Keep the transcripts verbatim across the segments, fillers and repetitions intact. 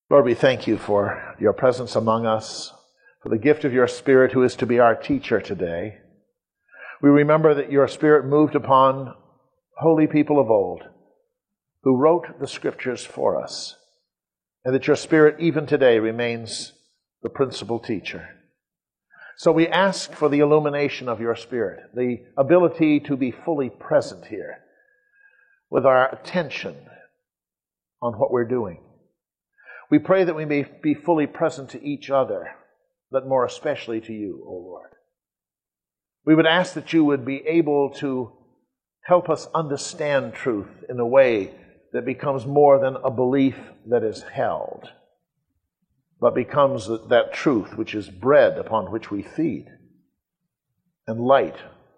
Lord, we thank you for your presence among us, for the gift of your Spirit who is to be our teacher today. We remember that your Spirit moved upon holy people of old who wrote the Scriptures for us, and that your Spirit even today remains the principal teacher. So we ask for the illumination of your Spirit, the ability to be fully present here with our attention on what we're doing. We pray that we may be fully present to each other, but more especially to you, O Lord. We would ask that you would be able to help us understand truth in a way that becomes more than a belief that is held, but becomes that truth which is bread upon which we feed and light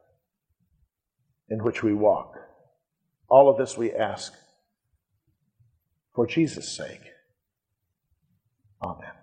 in which we walk. All of this we ask for Jesus' sake. Amen.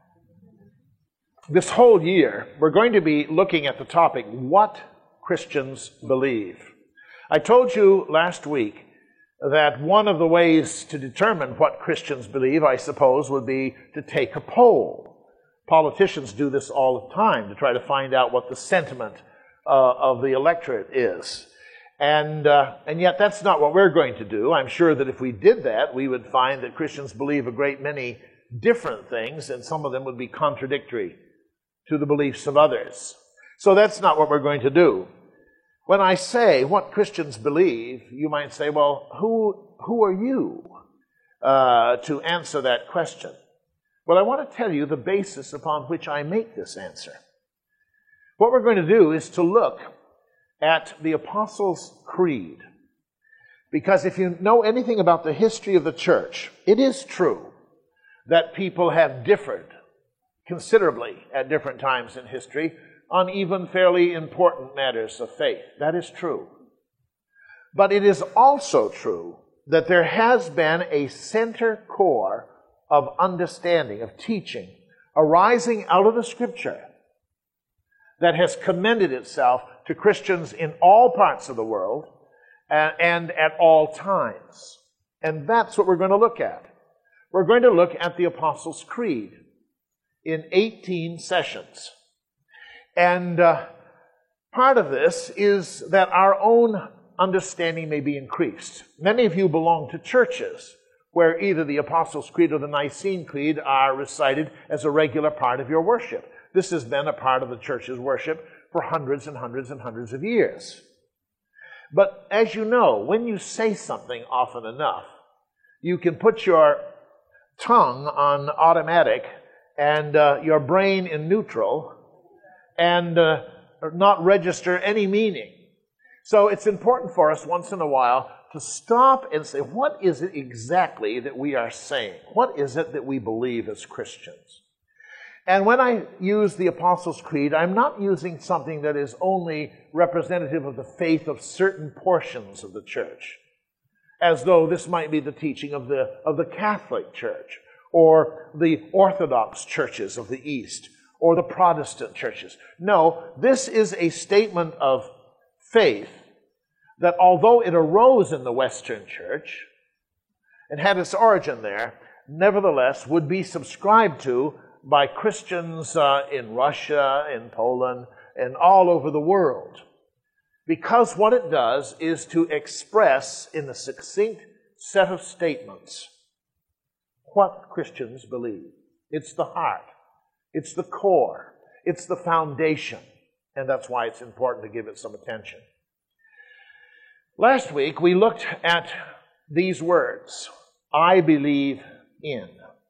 This whole year, we're going to be looking at the topic, what Christians believe. I told you last week that one of the ways to determine what Christians believe, I suppose, would be to take a poll. Politicians do this all the time to try to find out what the sentiment uh, of the electorate is. And, uh, and yet that's not what we're going to do. I'm sure that if we did that, we would find that Christians believe a great many different things, and some of them would be contradictory to the beliefs of others. So that's not what we're going to do. When I say what Christians believe, you might say, well, who, who are you uh, to answer that question? Well, I want to tell you the basis upon which I make this answer. What we're going to do is to look at the Apostles' Creed. Because if you know anything about the history of the church, it is true that people have differed considerably at different times in history on even fairly important matters of faith. That is true. But it is also true that there has been a center core of understanding, of teaching, arising out of the Scripture that has commended itself to Christians in all parts of the world and, and at all times. And that's what we're going to look at. We're going to look at the Apostles' Creed in eighteen sessions. And uh, part of this is that our own understanding may be increased. Many of you belong to churches where either the Apostles' Creed or the Nicene Creed are recited as a regular part of your worship. This has been a part of the church's worship for hundreds and hundreds and hundreds of years. But as you know, when you say something often enough, you can put your tongue on automatic and uh, your brain in neutral and uh, not register any meaning. So it's important for us once in a while to stop and say, what is it exactly that we are saying? What is it that we believe as Christians? And when I use the Apostles' Creed, I'm not using something that is only representative of the faith of certain portions of the church, as though this might be the teaching of the, of the Catholic Church, or the Orthodox churches of the East, or the Protestant churches. No, this is a statement of faith that although it arose in the Western Church and had its origin there, nevertheless would be subscribed to by Christians uh, in Russia, in Poland, and all over the world. Because what it does is to express in a succinct set of statements what Christians believe. It's the heart. It's the core. It's the foundation. And that's why it's important to give it some attention. Last week, we looked at these words, I believe in.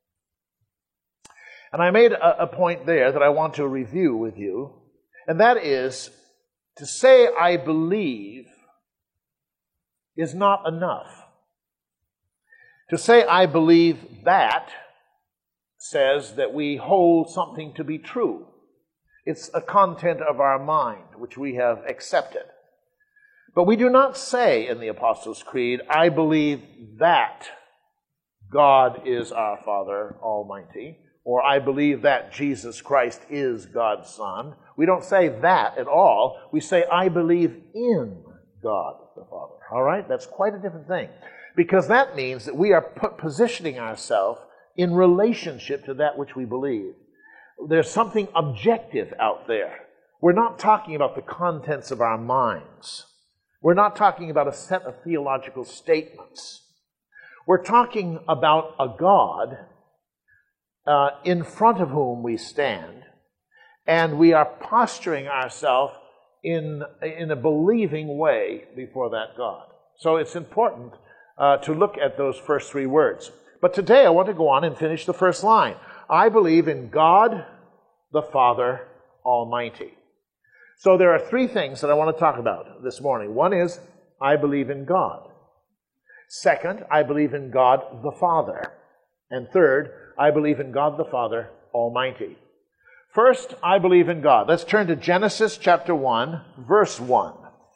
And I made a, a point there that I want to review with you, and that is to say I believe is not enough. To say I believe that says that we hold something to be true. It's a content of our mind which we have accepted. But we do not say in the Apostles' Creed, I believe that God is our Father Almighty, or I believe that Jesus Christ is God's Son. We don't say that at all. We say, I believe in God the Father. All right? That's quite a different thing. Because that means that we are positioning ourselves in relationship to that which we believe. There's something objective out there. We're not talking about the contents of our minds. We're not talking about a set of theological statements. We're talking about a God uh, in front of whom we stand, and we are posturing ourselves in, in a believing way before that God. So it's important uh, to look at those first three words. But today I want to go on and finish the first line. I believe in God the Father Almighty. So there are three things that I want to talk about this morning. One is, I believe in God. Second, I believe in God the Father. And third, I believe in God the Father Almighty. First, I believe in God. Let's turn to Genesis chapter one, verse one.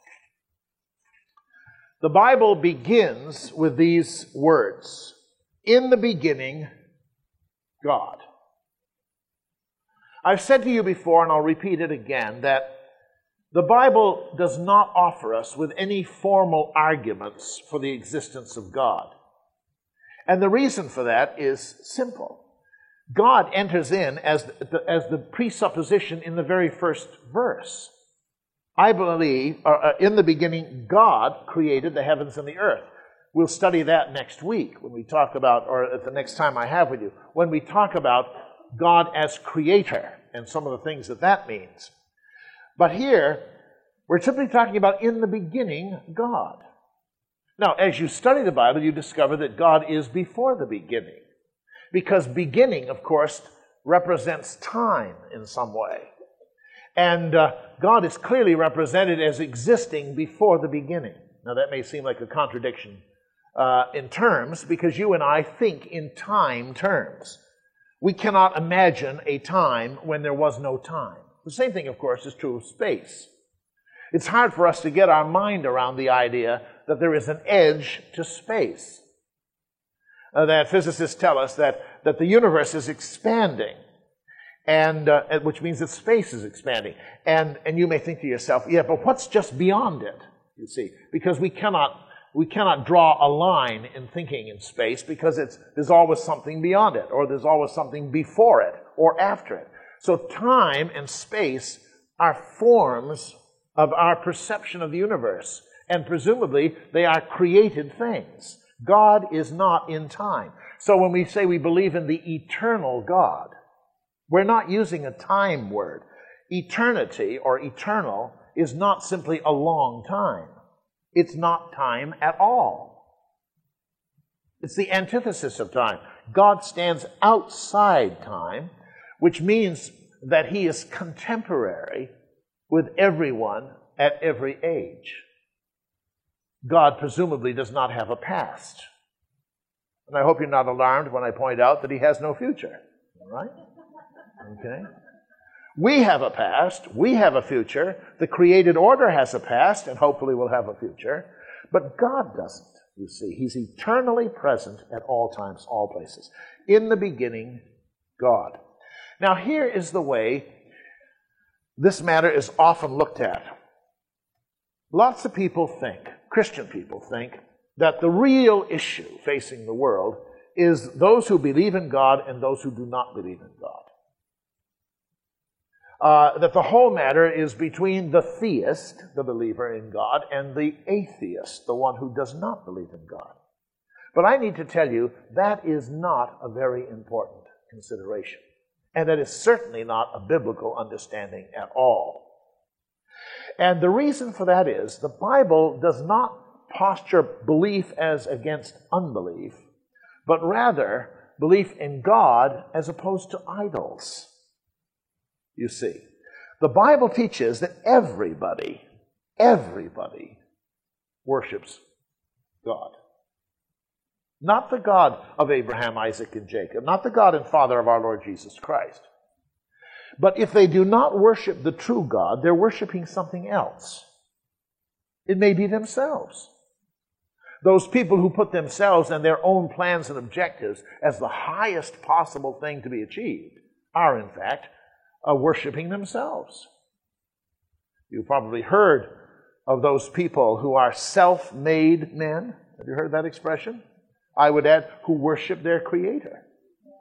The Bible begins with these words. In the beginning, God. I've said to you before, and I'll repeat it again, that the Bible does not offer us with any formal arguments for the existence of God. And the reason for that is simple. God enters in as the, as the presupposition in the very first verse. I believe, uh, in the beginning, God created the heavens and the earth. We'll study that next week when we talk about, or at the next time I have with you, when we talk about God as creator and some of the things that that means. But here, we're simply talking about in the beginning, God. Now, as you study the Bible, you discover that God is before the beginning. Because beginning, of course, represents time in some way. And uh, God is clearly represented as existing before the beginning. Now, that may seem like a contradiction uh, in terms, because you and I think in time terms. We cannot imagine a time when there was no time. The same thing, of course, is true of space. It's hard for us to get our mind around the idea that there is an edge to space. Uh, that physicists tell us that, that the universe is expanding, and uh, which means that space is expanding. And, and you may think to yourself, yeah, but what's just beyond it, you see? Because we cannot, we cannot draw a line in thinking in space, because it's, there's always something beyond it, or there's always something before it, or after it. So time and space are forms of our perception of the universe, and presumably they are created things. God is not in time. So when we say we believe in the eternal God, we're not using a time word. Eternity or eternal is not simply a long time. It's not time at all. It's the antithesis of time. God stands outside time, which means that he is contemporary with everyone at every age. God presumably does not have a past. And I hope you're not alarmed when I point out that he has no future. All right? Okay? We have a past. We have a future. The created order has a past, and hopefully will have a future. But God doesn't, you see. He's eternally present at all times, all places. In the beginning, God. Now, here is the way this matter is often looked at. Lots of people think, Christian people think, that the real issue facing the world is those who believe in God and those who do not believe in God. Uh, that the whole matter is between the theist, the believer in God, and the atheist, the one who does not believe in God. But I need to tell you, that is not a very important consideration. And that is certainly not a biblical understanding at all. And the reason for that is the Bible does not posture belief as against unbelief, but rather belief in God as opposed to idols. You see, the Bible teaches that everybody, everybody worships God. Not the God of Abraham, Isaac, and Jacob, not the God and Father of our Lord Jesus Christ. But if they do not worship the true God, they're worshiping something else. It may be themselves. Those people who put themselves and their own plans and objectives as the highest possible thing to be achieved are, in fact, uh, worshiping themselves. You've probably heard of those people who are self-made men. Have you heard that expression? I would add, who worship their Creator.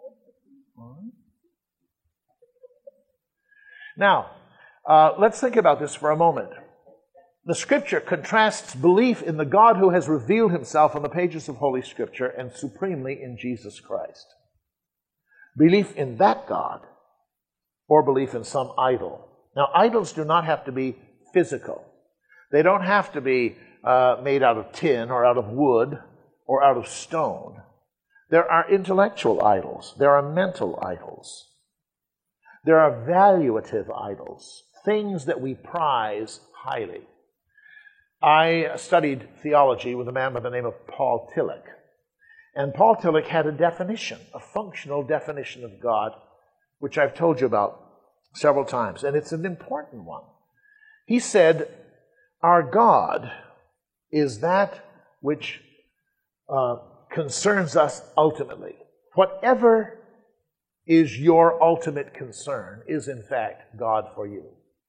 Now, uh, let's think about this for a moment. The Scripture contrasts belief in the God who has revealed himself on the pages of Holy Scripture and supremely in Jesus Christ. Belief in that God or belief in some idol. Now, idols do not have to be physical. They don't have to be uh, made out of tin or out of wood or out of stone. There are intellectual idols. There are mental idols. There are valuative idols, things that we prize highly. I studied theology with a man by the name of Paul Tillich. And Paul Tillich had a definition, a functional definition of God, which I've told you about several times, and it's an important one. He said, our God is that which uh, concerns us ultimately. Whatever is your ultimate concern is in fact God for you.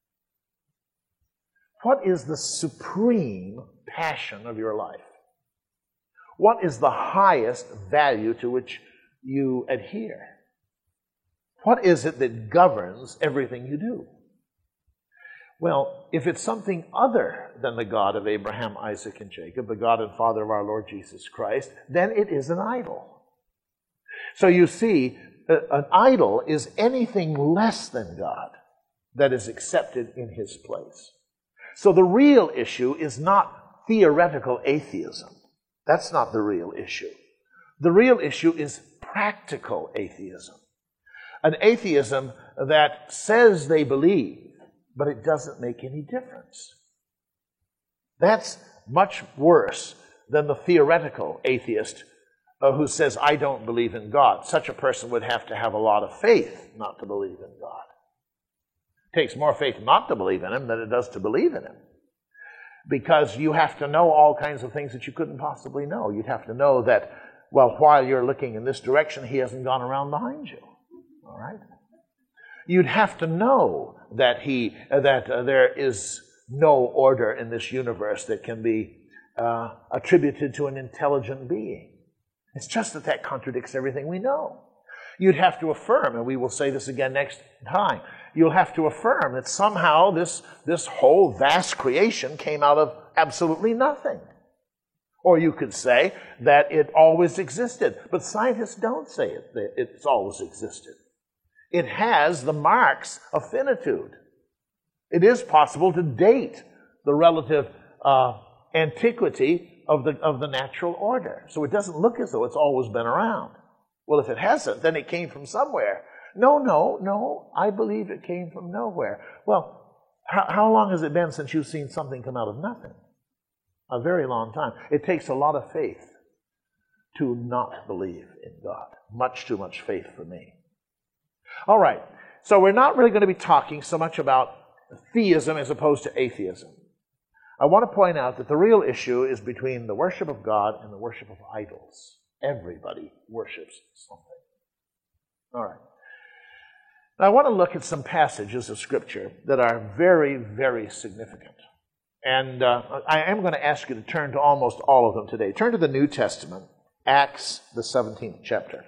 What is the supreme passion of your life? What is the highest value to which you adhere? What is it that governs everything you do? Well, if it's something other than the God of Abraham, Isaac, and Jacob, the God and Father of our Lord Jesus Christ, then it is an idol. So you see, an idol is anything less than God that is accepted in his place. So the real issue is not theoretical atheism. That's not the real issue. The real issue is practical atheism. An atheism that says they believe, but it doesn't make any difference. That's much worse than the theoretical atheist uh, who says, I don't believe in God. Such a person would have to have a lot of faith not to believe in God. It takes more faith not to believe in him than it does to believe in him. Because you have to know all kinds of things that you couldn't possibly know. You'd have to know that, well, while you're looking in this direction, he hasn't gone around behind you. All right? You'd have to know that he uh, that uh, there is no order in this universe that can be uh, attributed to an intelligent being. It's just that that contradicts everything we know. You'd have to affirm, and we will say this again next time, you'll have to affirm that somehow this, this whole vast creation came out of absolutely nothing. Or you could say that it always existed. But scientists don't say it, that it's always existed. It has the marks of finitude. It is possible to date the relative uh, antiquity of the, of the natural order. So it doesn't look as though it's always been around. Well, if it hasn't, then it came from somewhere. No, no, no, I believe it came from nowhere. Well, how, how long has it been since you've seen something come out of nothing? A very long time. It takes a lot of faith to not believe in God. Much too much faith for me. All right, so we're not really going to be talking so much about theism as opposed to atheism. I want to point out that the real issue is between the worship of God and the worship of idols. Everybody worships something. All right. Now, I want to look at some passages of Scripture that are very, very significant. And uh, I am going to ask you to turn to almost all of them today. Turn to the New Testament, Acts, the seventeenth chapter.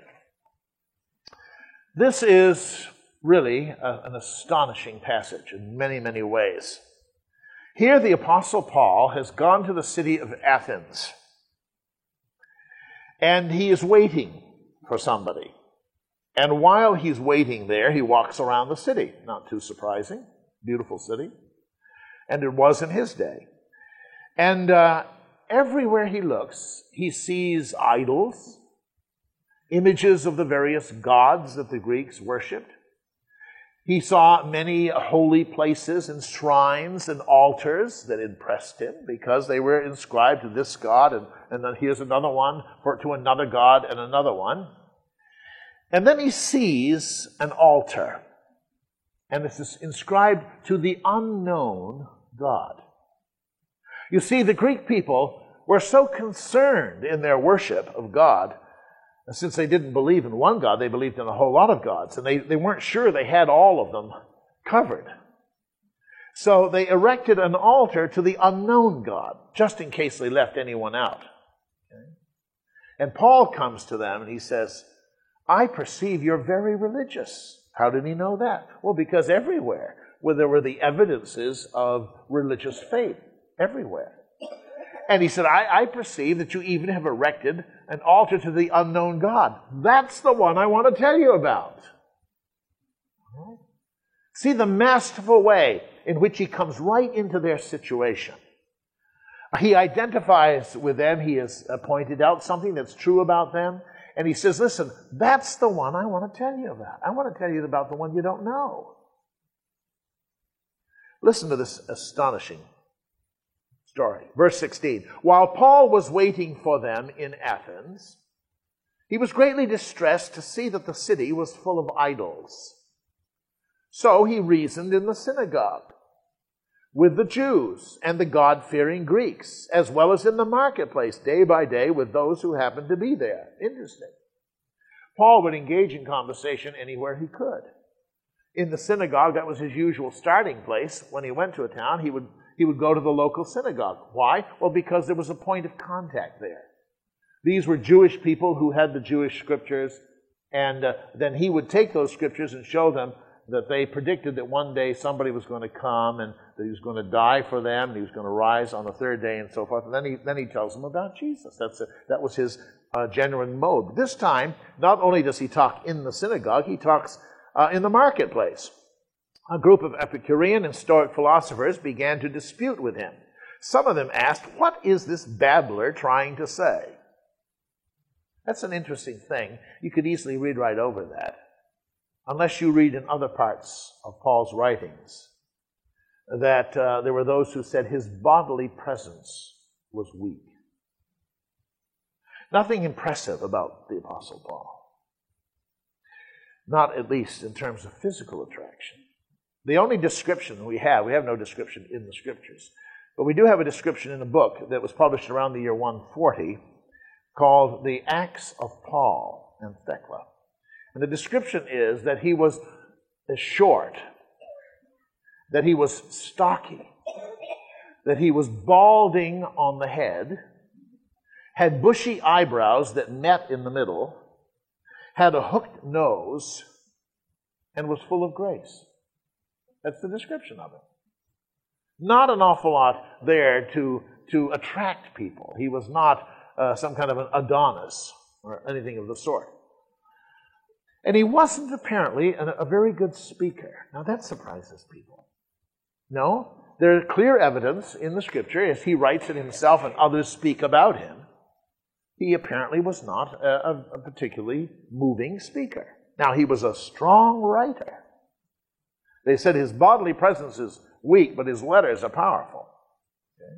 This is really a, an astonishing passage in many, many ways. Here the Apostle Paul has gone to the city of Athens, and he is waiting for somebody. And while he's waiting there, he walks around the city. Not too surprising. Beautiful city. And it was in his day. And uh, everywhere he looks, he sees idols, images of the various gods that the Greeks worshipped. He saw many holy places and shrines and altars that impressed him because they were inscribed to this god, and, and then here's another one for, to another god and another one. And then he sees an altar, and this is inscribed to the unknown God. You see, the Greek people were so concerned in their worship of God. Since they didn't believe in one God, they believed in a whole lot of gods, and they, they weren't sure they had all of them covered. So they erected an altar to the unknown God, just in case they left anyone out. Okay? And Paul comes to them and he says, I perceive you're very religious. How did he know that? Well, because everywhere where there were the evidences of religious faith everywhere. And he said, I, I perceive that you even have erected an altar to the unknown God. That's the one I want to tell you about. See the masterful way in which he comes right into their situation. He identifies with them. He has pointed out something that's true about them. And he says, listen, that's the one I want to tell you about. I want to tell you about the one you don't know. Listen to this astonishing story. Verse sixteen. While Paul was waiting for them in Athens, he was greatly distressed to see that the city was full of idols. So he reasoned in the synagogue with the Jews and the God-fearing Greeks, as well as in the marketplace, day by day, with those who happened to be there. Interesting. Paul would engage in conversation anywhere he could. In the synagogue, that was his usual starting place. When he went to a town, he would, he would go to the local synagogue. Why? Well, because there was a point of contact there. These were Jewish people who had the Jewish scriptures, and uh, then he would take those scriptures and show them that they predicted that one day somebody was going to come and that he was going to die for them and he was going to rise on the third day and so forth. And then he, then he tells them about Jesus. That's a, that was his uh, genuine mode. But this time, not only does he talk in the synagogue, he talks uh, in the marketplace. A group of Epicurean and Stoic philosophers began to dispute with him. Some of them asked, what is this babbler trying to say? That's an interesting thing. You could easily read right over that, unless you read in other parts of Paul's writings that uh, there were those who said his bodily presence was weak. Nothing impressive about the Apostle Paul. Not at least in terms of physical attraction. The only description we have, we have no description in the Scriptures, but we do have a description in a book that was published around the year one forty called The Acts of Paul and Thecla. And the description is that he was short, that he was stocky, that he was balding on the head, had bushy eyebrows that met in the middle, had a hooked nose, and was full of grace. That's the description of it. Not an awful lot there to, to attract people. He was not uh, some kind of an Adonis or anything of the sort. And he wasn't apparently a, a very good speaker. Now that surprises people. No, there's clear evidence in the Scripture, as he writes it himself and others speak about him. He apparently was not a, a particularly moving speaker. Now he was a strong writer. They said his bodily presence is weak, but his letters are powerful. Okay.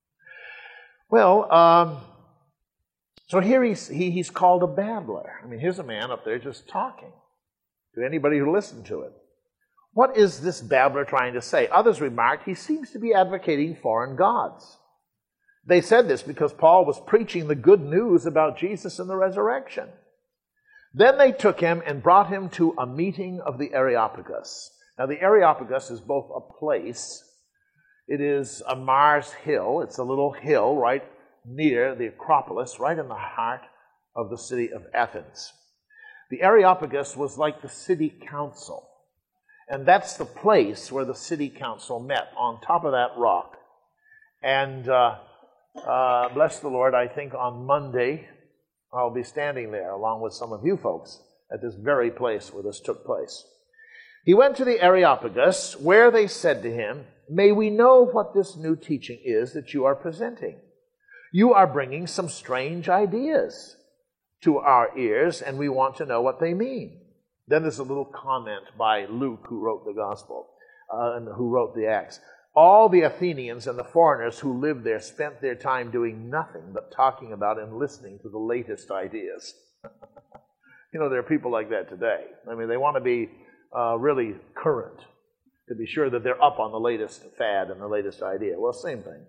Well, um, so here he's, he, he's called a babbler. I mean, here's a man up there just talking to anybody who listened to it. What is this babbler trying to say? Others remarked he seems to be advocating foreign gods. They said this because Paul was preaching the good news about Jesus and the resurrection. Then they took him and brought him to a meeting of the Areopagus. Now, the Areopagus is both a place, it is a Mars hill, it's a little hill right near the Acropolis, right in the heart of the city of Athens. The Areopagus was like the city council, and that's the place where the city council met, on top of that rock. And uh, uh, bless the Lord, I think on Monday I'll be standing there along with some of you folks at this very place where this took place. He went to the Areopagus, where they said to him, "May we know what this new teaching is that you are presenting? You are bringing some strange ideas to our ears, and we want to know what they mean." Then there's a little comment by Luke, who wrote the Gospel, uh, and who wrote the Acts. All the Athenians and the foreigners who lived there spent their time doing nothing but talking about and listening to the latest ideas. You know, there are people like that today. I mean, they want to be Uh, really current, to be sure that they're up on the latest fad and the latest idea. Well, same thing.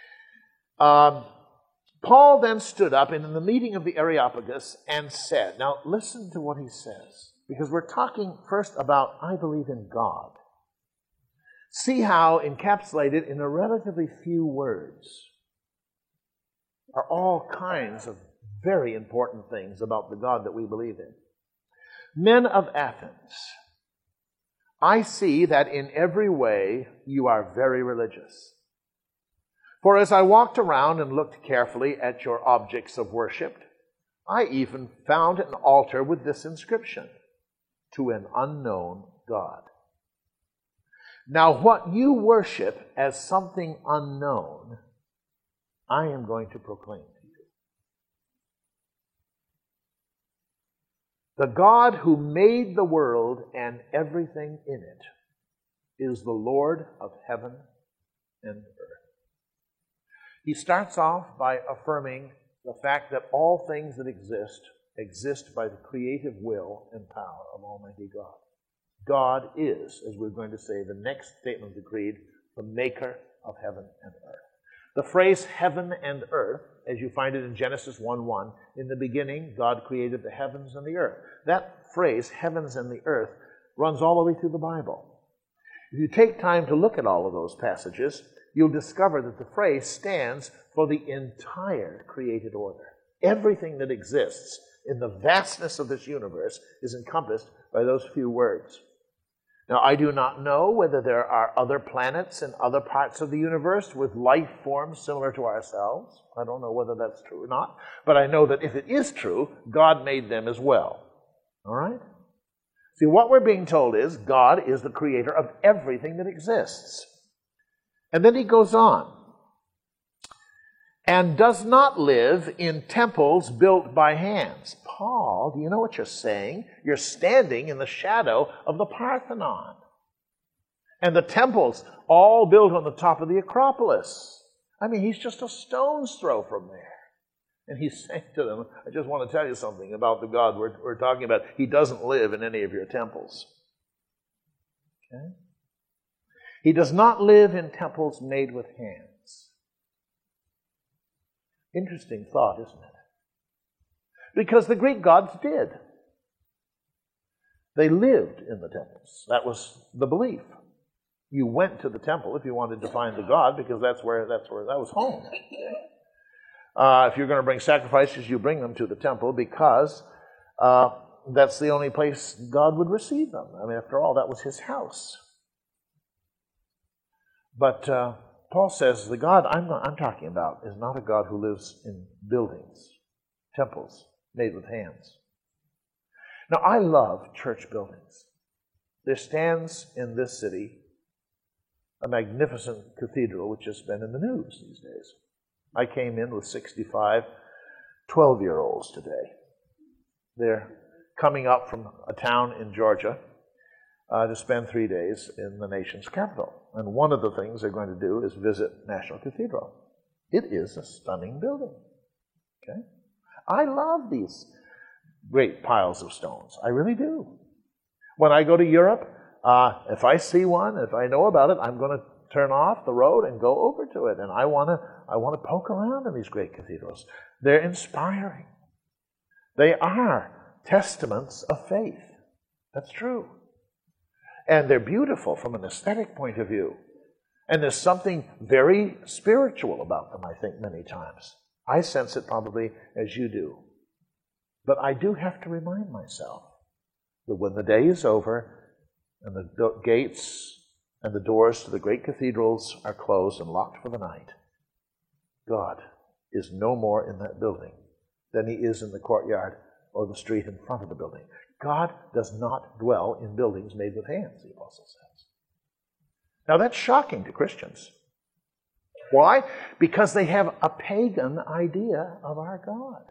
Um, Paul then stood up in the meeting of the Areopagus and said, now listen to what he says, because we're talking first about, I believe in God. See how encapsulated in a relatively few words are all kinds of very important things about the God that we believe in. Men of Athens, I see that in every way you are very religious. For as I walked around and looked carefully at your objects of worship, I even found an altar with this inscription, to an unknown God. Now what you worship as something unknown, I am going to proclaim to you. The God who made the world and everything in it is the Lord of heaven and earth. He starts off by affirming the fact that all things that exist, exist by the creative will and power of Almighty God. God is, as we're going to say, the next statement of the Creed, the maker of heaven and earth. The phrase heaven and earth, as you find it in Genesis one one, in the beginning, God created the heavens and the earth. That phrase, heavens and the earth, runs all the way through the Bible. If you take time to look at all of those passages, you'll discover that the phrase stands for the entire created order. Everything that exists in the vastness of this universe is encompassed by those few words. Now, I do not know whether there are other planets in other parts of the universe with life forms similar to ourselves. I don't know whether that's true or not. But I know that if it is true, God made them as well. All right? See, what we're being told is God is the creator of everything that exists. And then he goes on. And does not live in temples built by hands. Paul, do you know what you're saying? You're standing in the shadow of the Parthenon. And the temples all built on the top of the Acropolis. I mean, he's just a stone's throw from there. And he's saying to them, I just want to tell you something about the God we're, we're talking about. He doesn't live in any of your temples. Okay? He does not live in temples made with hands. Interesting thought, isn't it? Because the Greek gods did. They lived in the temples. That was the belief. You went to the temple if you wanted to find the god, because that's where that's where that was home. Uh, if you're going to bring sacrifices, you bring them to the temple, because uh, that's the only place God would receive them. I mean, after all, that was his house. But uh, Paul says the God I'm, not, I'm talking about is not a God who lives in buildings, temples made with hands. Now, I love church buildings. There stands in this city a magnificent cathedral which has been in the news these days. I came in with sixty-five twelve-year-olds today. They're coming up from a town in Georgia uh, to spend three days in the nation's capital. And one of the things they're going to do is visit National Cathedral. It is a stunning building. Okay? I love these great piles of stones. I really do. When I go to Europe, uh, if I see one, if I know about it, I'm going to turn off the road and go over to it. And I want to I want to poke around in these great cathedrals. They're inspiring. They are testaments of faith. That's true. And they're beautiful from an aesthetic point of view. And there's something very spiritual about them, I think, many times. I sense it probably as you do. But I do have to remind myself that when the day is over and the do- gates and the doors to the great cathedrals are closed and locked for the night, God is no more in that building than he is in the courtyard or the street in front of the building. God does not dwell in buildings made with hands, the apostle says. Now that's shocking to Christians. Why? Because they have a pagan idea of our God.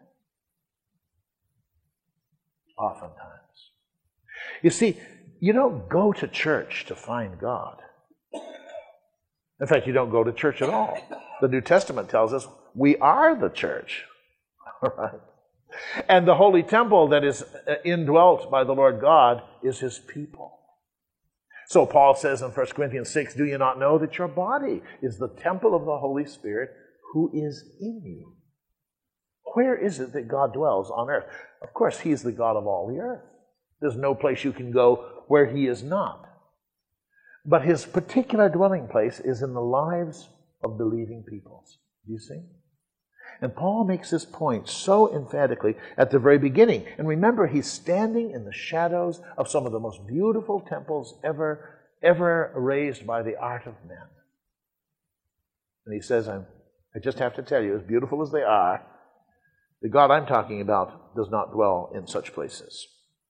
Oftentimes. You see, you don't go to church to find God. In fact, you don't go to church at all. The New Testament tells us we are the church. All right? And the holy temple that is indwelt by the Lord God is his people. So Paul says in First Corinthians six, do you not know that your body is the temple of the Holy Spirit who is in you? Where is it that God dwells on earth? Of course, he is the God of all the earth. There's no place you can go where he is not. But his particular dwelling place is in the lives of believing peoples. Do you see? And Paul makes this point so emphatically at the very beginning. And remember, he's standing in the shadows of some of the most beautiful temples ever, ever raised by the art of men. And he says, I'm, I just have to tell you, as beautiful as they are, the God I'm talking about does not dwell in such places.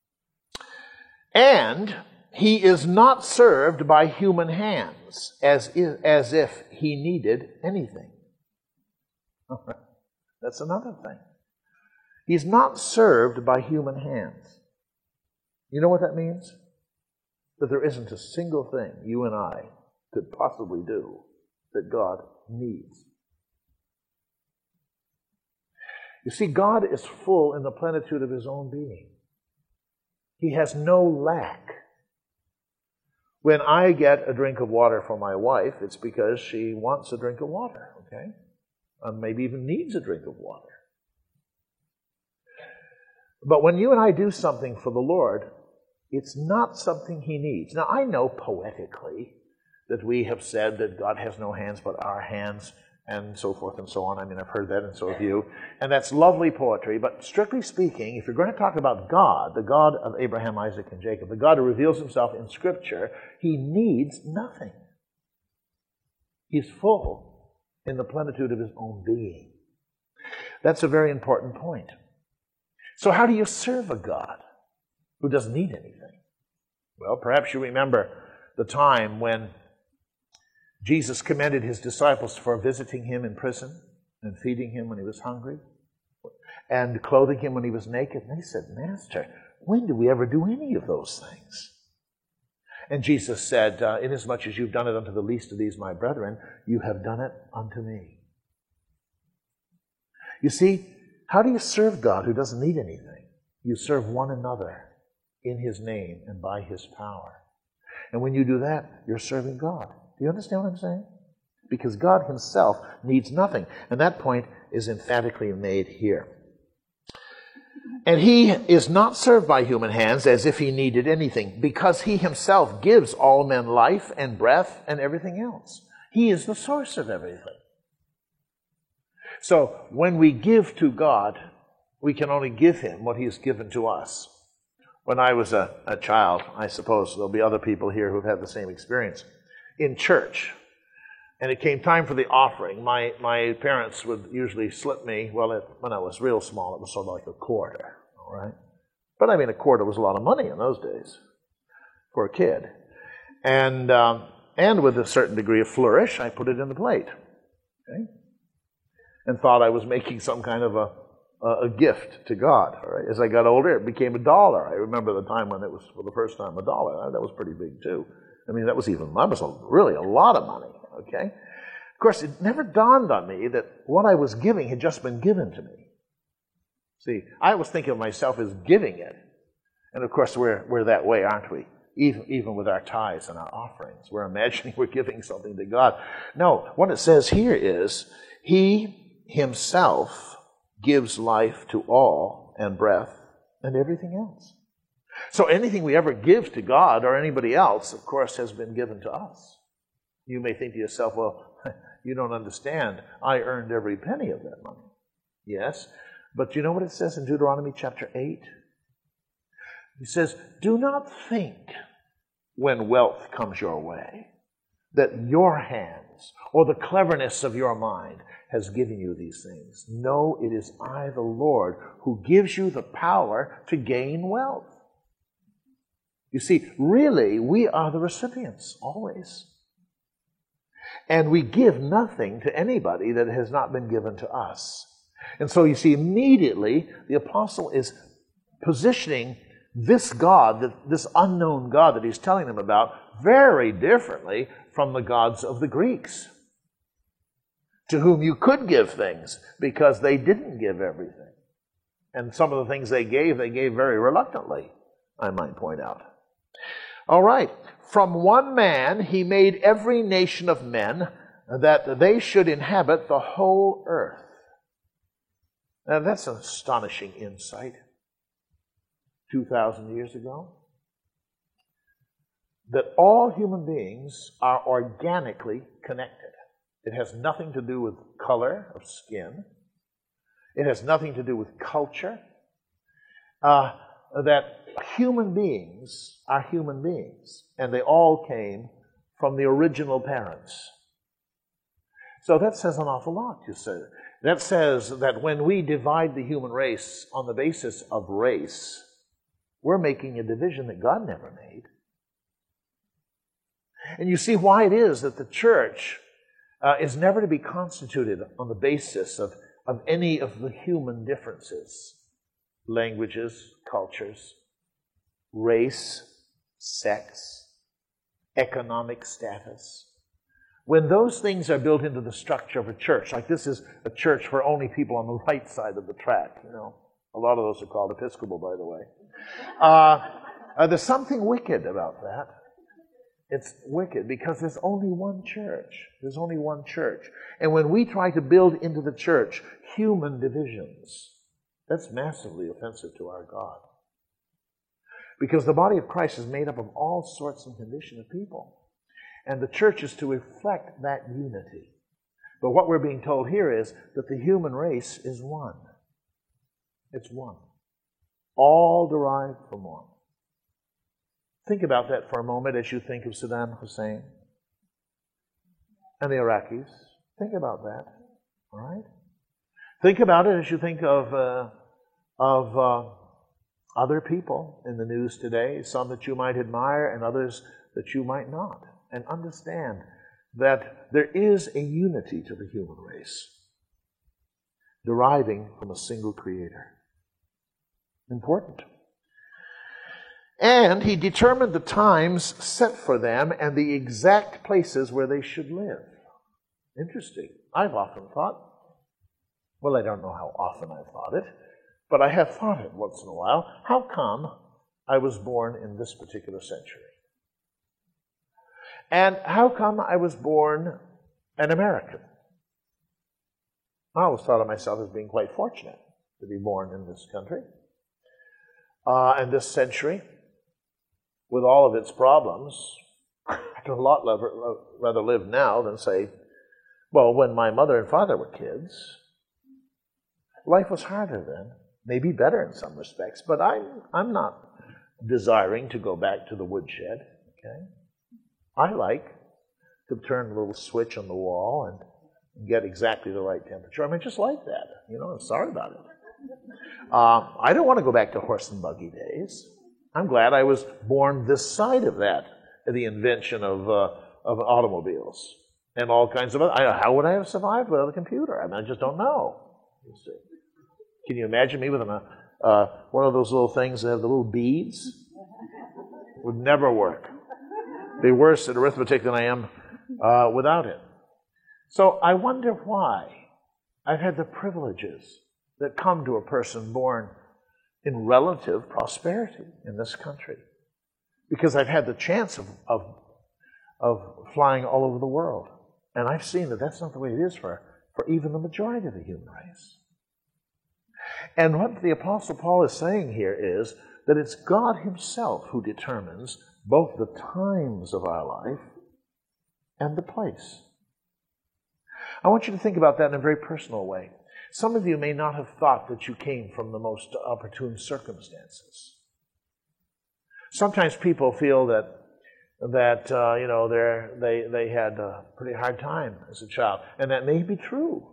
And he is not served by human hands as if, as if he needed anything. That's another thing. He's not served by human hands. You know what that means? That there isn't a single thing you and I could possibly do that God needs. You see, God is full in the plenitude of his own being. He has no lack. When I get a drink of water from my wife, it's because she wants a drink of water, okay? And maybe even needs a drink of water. But when you and I do something for the Lord, it's not something he needs. Now, I know poetically that we have said that God has no hands but our hands, and so forth and so on. I mean, I've heard that, and so have you. And that's lovely poetry. But strictly speaking, if you're going to talk about God, the God of Abraham, Isaac, and Jacob, the God who reveals himself in Scripture, he needs nothing. He's full in the plenitude of his own being. That's a very important point. So how do you serve a God who doesn't need anything? Well, perhaps you remember the time when Jesus commended his disciples for visiting him in prison and feeding him when he was hungry and clothing him when he was naked. And they said, Master, when do we ever do any of those things? And Jesus said, uh, inasmuch as you've done it unto the least of these, my brethren, you have done it unto me. You see, how do you serve God who doesn't need anything? You serve one another in his name and by his power. And when you do that, you're serving God. Do you understand what I'm saying? Because God himself needs nothing. And that point is emphatically made here. And he is not served by human hands as if he needed anything, because he himself gives all men life and breath and everything else. He is the source of everything. So when we give to God, we can only give him what he has given to us. When I was a, a child, I suppose there'll be other people here who've had the same experience. In church, and it came time for the offering, my, my parents would usually slip me, well, it, when I was real small, it was sort of like a quarter, all right? But I mean, a quarter was a lot of money in those days for a kid. And um, and with a certain degree of flourish, I put it in the plate, okay? And thought I was making some kind of a, a, a gift to God, all right? As I got older, it became a dollar. I remember the time when it was, for the first time, a dollar. That was pretty big, too. I mean, that was even, that was a, really a lot of money, okay? Of course, it never dawned on me that what I was giving had just been given to me. See, I was thinking of myself as giving it. And of course, we're, we're that way, aren't we? Even, even with our tithes and our offerings. We're imagining we're giving something to God. No, what it says here is, he himself gives life to all and breath and everything else. So anything we ever give to God or anybody else, of course, has been given to us. You may think to yourself, well, you don't understand. I earned every penny of that money. Yes, but you know what it says in Deuteronomy chapter eight? It says, do not think when wealth comes your way that your hands or the cleverness of your mind has given you these things. No, it is I, the Lord, who gives you the power to gain wealth. You see, really, we are the recipients, always. And we give nothing to anybody that has not been given to us. And so you see, immediately, the apostle is positioning this God, this unknown God that he's telling them about, very differently from the gods of the Greeks, to whom you could give things because they didn't give everything. And some of the things they gave, they gave very reluctantly, I might point out. All right. From one man he made every nation of men that they should inhabit the whole earth. Now that's an astonishing insight. two thousand years ago. That all human beings are organically connected. It has nothing to do with color of skin. It has nothing to do with culture. Uh, that human beings are human beings, and they all came from the original parents. So that says an awful lot, you see. That says that when we divide the human race on the basis of race, we're making a division that God never made. And you see why it is that the church uh, is never to be constituted on the basis of, of any of the human differences. Languages, cultures, race, sex, economic status. When those things are built into the structure of a church, like this is a church for only people on the right side of the track, you know. A lot of those are called Episcopal, by the way. Uh, uh, there's something wicked about that. It's wicked because there's only one church. There's only one church. And when we try to build into the church human divisions, that's massively offensive to our God. Because the body of Christ is made up of all sorts and conditions of people. And the church is to reflect that unity. But what we're being told here is that the human race is one. It's one. All derived from one. Think about that for a moment as you think of Saddam Hussein and the Iraqis. Think about that. All right? Think about it as you think of, uh, of uh, other people in the news today, some that you might admire and others that you might not. And understand that there is a unity to the human race, deriving from a single creator. Important. And he determined the times set for them and the exact places where they should live. Interesting. I've often thought, well, I don't know how often I've thought it, but I have thought it once in a while. How come I was born in this particular century? And how come I was born an American? I always thought of myself as being quite fortunate to be born in this country, uh, and this century, with all of its problems. I'd a lot rather live now than say, well, when my mother and father were kids. Life was harder then, maybe better in some respects, but I'm, I'm not desiring to go back to the woodshed, okay? I like to turn a little switch on the wall and get exactly the right temperature. I mean, just like that. You know, I'm sorry about it. Uh, I don't want to go back to horse and buggy days. I'm glad I was born this side of that, the invention of uh, of automobiles and all kinds of other. I, how would I have survived without a computer? I mean, I just don't know. You see. Can you imagine me with a, uh, one of those little things that have the little beads? Would never work. Be worse at arithmetic than I am uh, without it. So I wonder why I've had the privileges that come to a person born in relative prosperity in this country. Because I've had the chance of, of, of flying all over the world. And I've seen that that's not the way it is for, for even the majority of the human race. And what the Apostle Paul is saying here is that it's God himself who determines both the times of our life and the place. I want you to think about that in a very personal way. Some of you may not have thought that you came from the most opportune circumstances. Sometimes people feel that that uh, you know they're, they they had a pretty hard time as a child, and that may be true.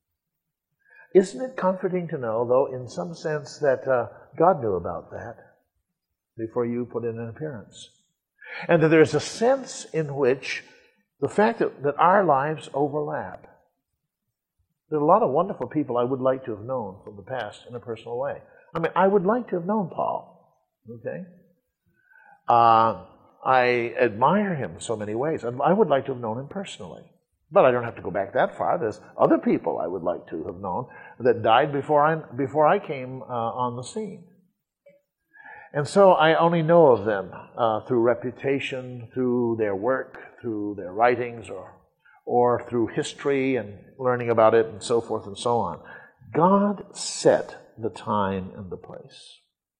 Isn't it comforting to know, though, in some sense, that uh, God knew about that before you put in an appearance? And that there's a sense in which the fact that, that our lives overlap. There are a lot of wonderful people I would like to have known from the past in a personal way. I mean, I would like to have known Paul, okay? Uh, I admire him in so many ways. I would like to have known him personally. But I don't have to go back that far. There's other people I would like to have known that died before I, before I came uh, on the scene. And so I only know of them uh, through reputation, through their work, through their writings, or, or through history and learning about it and so forth and so on. God set the time and the place.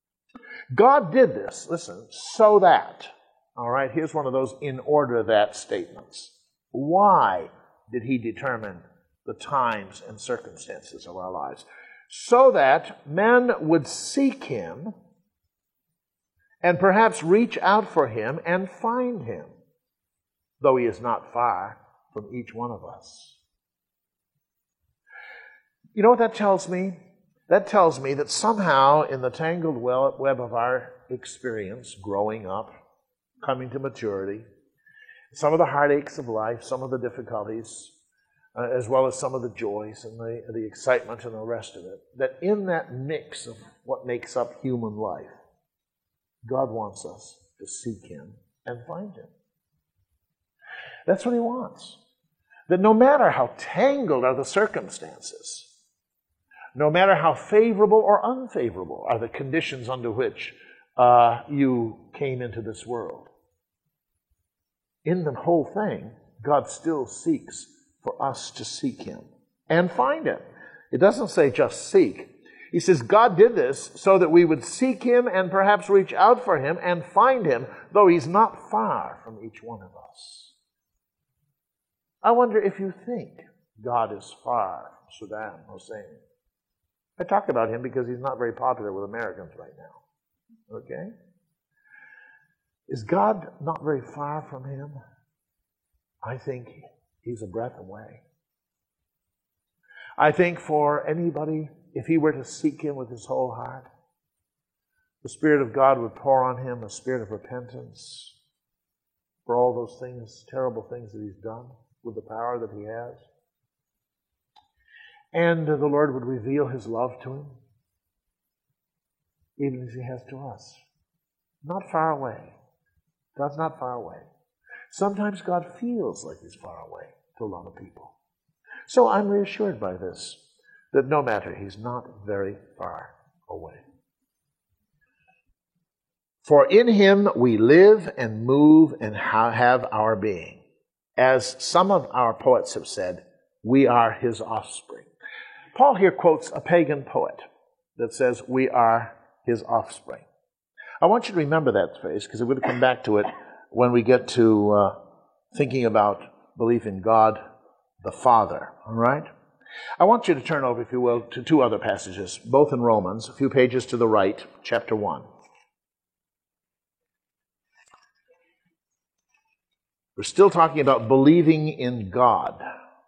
God did this, listen, so that, all right, here's one of those in order that statements. Why did he determine the times and circumstances of our lives? so that men would seek him and perhaps reach out for him and find him, though he is not far from each one of us. You know what that tells me? That tells me that somehow in the tangled web of our experience, growing up, coming to maturity, some of the heartaches of life, some of the difficulties, uh, as well as some of the joys and the, the excitement and the rest of it, that in that mix of what makes up human life, God wants us to seek him and find him. That's what he wants. That no matter how tangled are the circumstances, no matter how favorable or unfavorable are the conditions under which uh, you came into this world, in the whole thing, God still seeks for us to seek him and find him. It doesn't say just seek. He says God did this so that we would seek him and perhaps reach out for him and find him, though he's not far from each one of us. I wonder if you think God is far from Saddam Hussein. I talk about him because he's not very popular with Americans right now. Okay? Is God not very far from him? I think he's a breath away. I think for anybody, if he were to seek him with his whole heart, the Spirit of God would pour on him a spirit of repentance for all those things, terrible things that he's done with the power that he has. And the Lord would reveal his love to him, even as he has to us. Not far away. God's not far away. Sometimes God feels like he's far away to a lot of people. So I'm reassured by this, that no matter, he's not very far away. For in him we live and move and have our being. As some of our poets have said, we are his offspring. Paul here quotes a pagan poet that says, we are his offspring. I want you to remember that phrase because I'm going to come back to it when we get to uh, thinking about belief in God the Father. All right? I want you to turn over, if you will, to two other passages, both in Romans, a few pages to the right, chapter one. We're still talking about believing in God.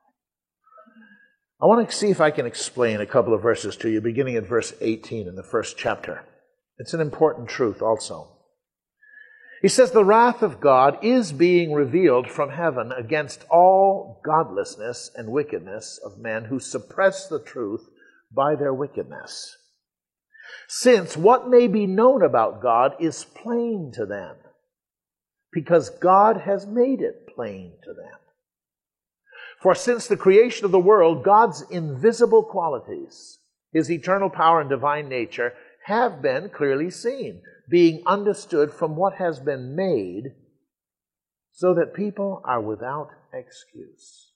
I want to see if I can explain a couple of verses to you, beginning at verse eighteen in the first chapter. It's an important truth also. He says, the wrath of God is being revealed from heaven against all godlessness and wickedness of men who suppress the truth by their wickedness. Since what may be known about God is plain to them, because God has made it plain to them. For since the creation of the world, God's invisible qualities, his eternal power and divine nature, have been clearly seen, being understood from what has been made, so that people are without excuse.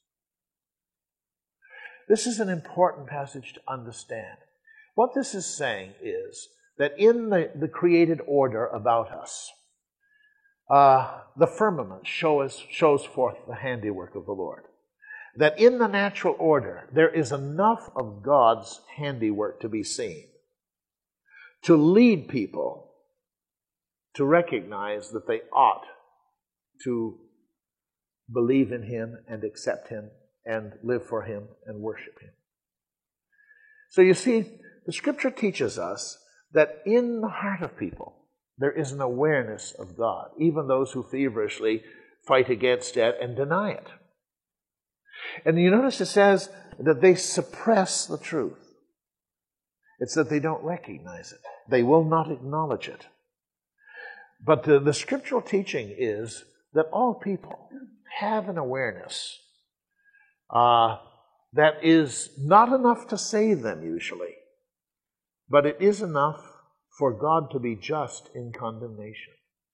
This is an important passage to understand. What this is saying is that in the, the created order about us, uh, the firmament shows, shows forth the handiwork of the Lord. That in the natural order, there is enough of God's handiwork to be seen to lead people to recognize that they ought to believe in him and accept him and live for him and worship him. So you see, the Scripture teaches us that in the heart of people, there is an awareness of God, even those who feverishly fight against it and deny it. And you notice it says that they suppress the truth. It's that they don't recognize it. They will not acknowledge it. But the, the scriptural teaching is that all people have an awareness uh, that is not enough to save them usually, but it is enough for God to be just in condemnation.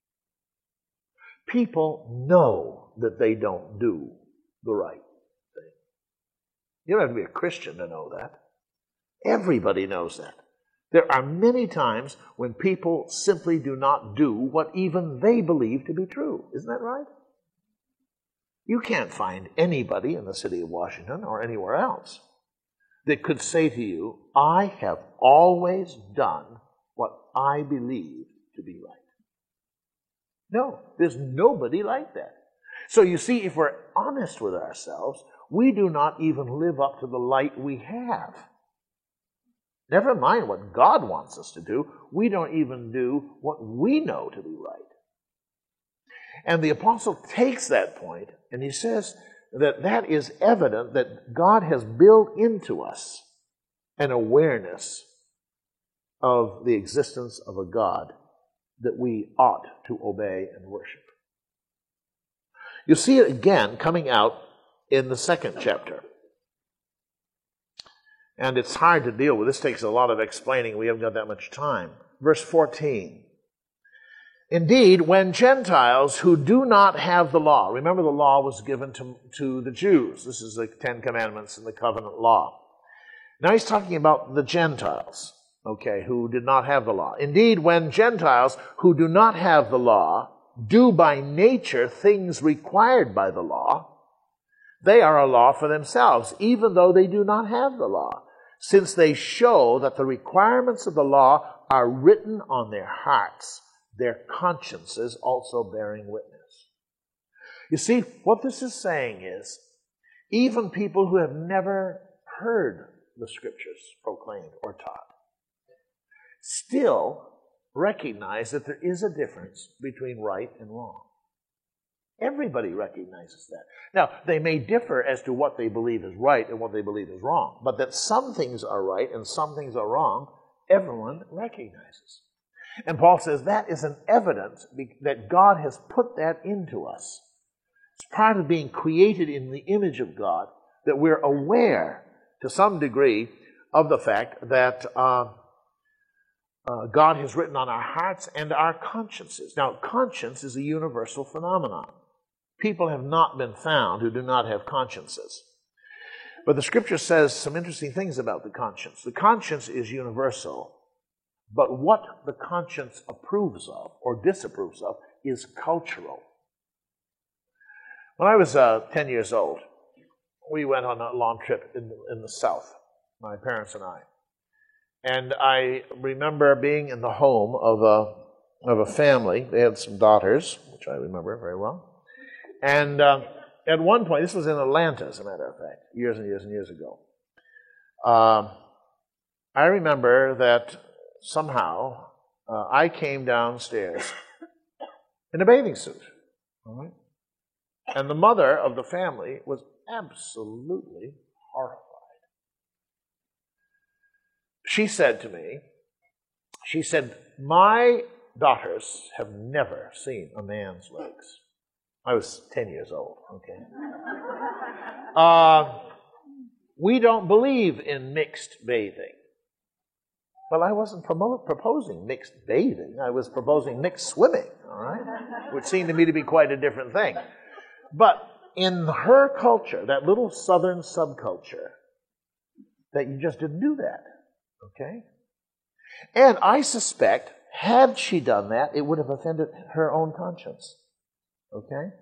People know that they don't do the right thing. You don't have to be a Christian to know that. Everybody knows that. There are many times when people simply do not do what even they believe to be true. Isn't that right? You can't find anybody in the city of Washington or anywhere else that could say to you, I have always done what I believe to be right. No, there's nobody like that. So you see, if we're honest with ourselves, we do not even live up to the light we have. Never mind what God wants us to do, we don't even do what we know to be right. And the apostle takes that point and he says that that is evident that God has built into us an awareness of the existence of a God that we ought to obey and worship. You see it again coming out in the second chapter. And it's hard to deal with. This takes a lot of explaining. We haven't got that much time. Verse fourteen. Indeed, when Gentiles who do not have the law, remember the law was given to, to the Jews. This is the Ten Commandments and the covenant law. Now he's talking about the Gentiles, okay, who did not have the law. Indeed, when Gentiles who do not have the law do by nature things required by the law, they are a law for themselves, even though they do not have the law, since they show that the requirements of the law are written on their hearts, their consciences also bearing witness. You see, what this is saying is, even people who have never heard the Scriptures proclaimed or taught still recognize that there is a difference between right and wrong. Everybody recognizes that. Now, they may differ as to what they believe is right and what they believe is wrong, but that some things are right and some things are wrong, everyone recognizes. And Paul says that is an evidence that God has put that into us. It's part of being created in the image of God, that we're aware to some degree of the fact that uh, uh, God has written on our hearts and our consciences. Now, conscience is a universal phenomenon. People have not been found who do not have consciences. But the Scripture says some interesting things about the conscience. The conscience is universal, but what the conscience approves of or disapproves of is cultural. When I was uh, ten years old, we went on a long trip in, in the South, my parents and I. And I remember being in the home of a, of a family. They had some daughters, which I remember very well. And uh, at one point, this was in Atlanta, as a matter of fact, years and years and years ago. Uh, I remember that somehow uh, I came downstairs in a bathing suit. All right? And the mother of the family was absolutely horrified. She said to me, she said, my daughters have never seen a man's legs. I was ten years old, okay. Uh, we don't believe in mixed bathing. Well, I wasn't promote, proposing mixed bathing. I was proposing mixed swimming, all right? Which seemed to me to be quite a different thing. But in her culture, that little southern subculture, that you just didn't do that, okay? And I suspect, had she done that, it would have offended her own conscience. Okay?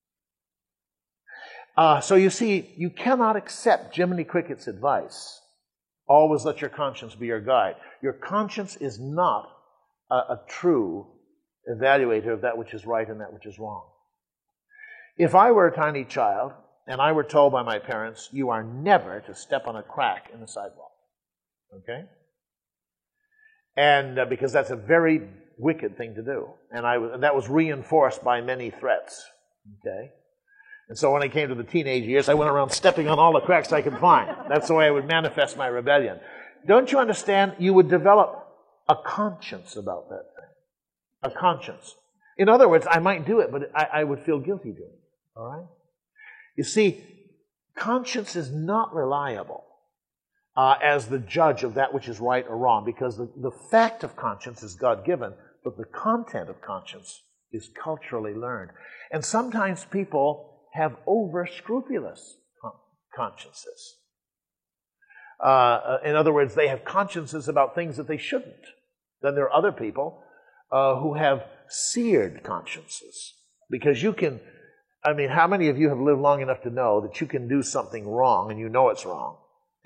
Uh, so you see, you cannot accept Jiminy Cricket's advice. Always let your conscience be your guide. Your conscience is not a, a true evaluator of that which is right and that which is wrong. If I were a tiny child and I were told by my parents, you are never to step on a crack in the sidewalk. Okay? And uh, because that's a very wicked thing to do. And I was, and that was reinforced by many threats. Okay? And so when I came to the teenage years, I went around stepping on all the cracks I could find. That's the way I would manifest my rebellion. Don't you understand? You would develop a conscience about that thing. A conscience. In other words, I might do it, but I, I would feel guilty doing it. All right? You see, conscience is not reliable uh, as the judge of that which is right or wrong, because the, the fact of conscience is God-given, but the content of conscience is culturally learned. And sometimes people have over-scrupulous consciences. Uh, in other words, they have consciences about things that they shouldn't. Then there are other people uh, who have seared consciences. Because you can, I mean, how many of you have lived long enough to know that you can do something wrong and you know it's wrong,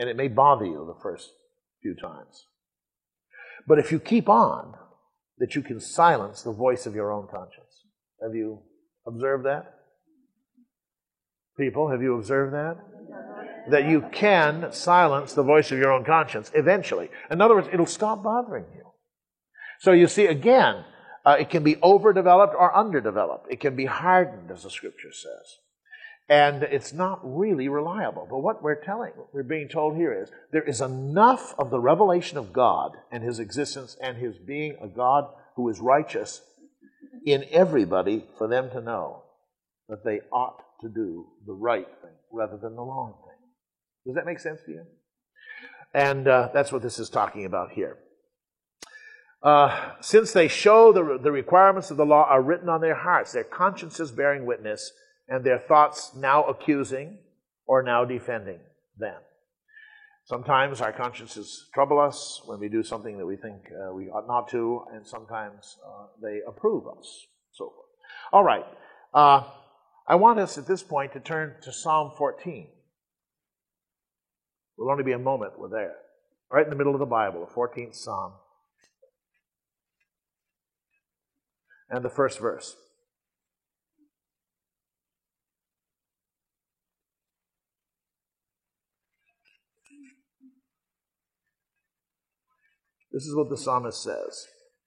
And it may bother you the first few times. But if you keep on, that you can silence the voice of your own conscience. Have you observed that? People, have you observed that? That you can silence the voice of your own conscience eventually. In other words, it'll stop bothering you. So you see, again, uh, it can be overdeveloped or underdeveloped. It can be hardened, as the Scripture says. And it's not really reliable. But what we're telling, what we're being told here is, there is enough of the revelation of God and His existence and His being a God who is righteous in everybody for them to know that they ought to do the right thing rather than the wrong thing. Does that make sense to you? And uh, that's what this is talking about here. Uh, since they show the, the requirements of the law are written on their hearts, their consciences bearing witness, and their thoughts now accusing or now defending them. Sometimes our consciences trouble us when we do something that we think uh, we ought not to, and sometimes uh, they approve us, so forth. All right. Uh, I want us at this point to turn to Psalm fourteen. Will only be a moment, we're there. Right in the middle of the Bible, the fourteenth Psalm. And the first verse. This is what the psalmist says.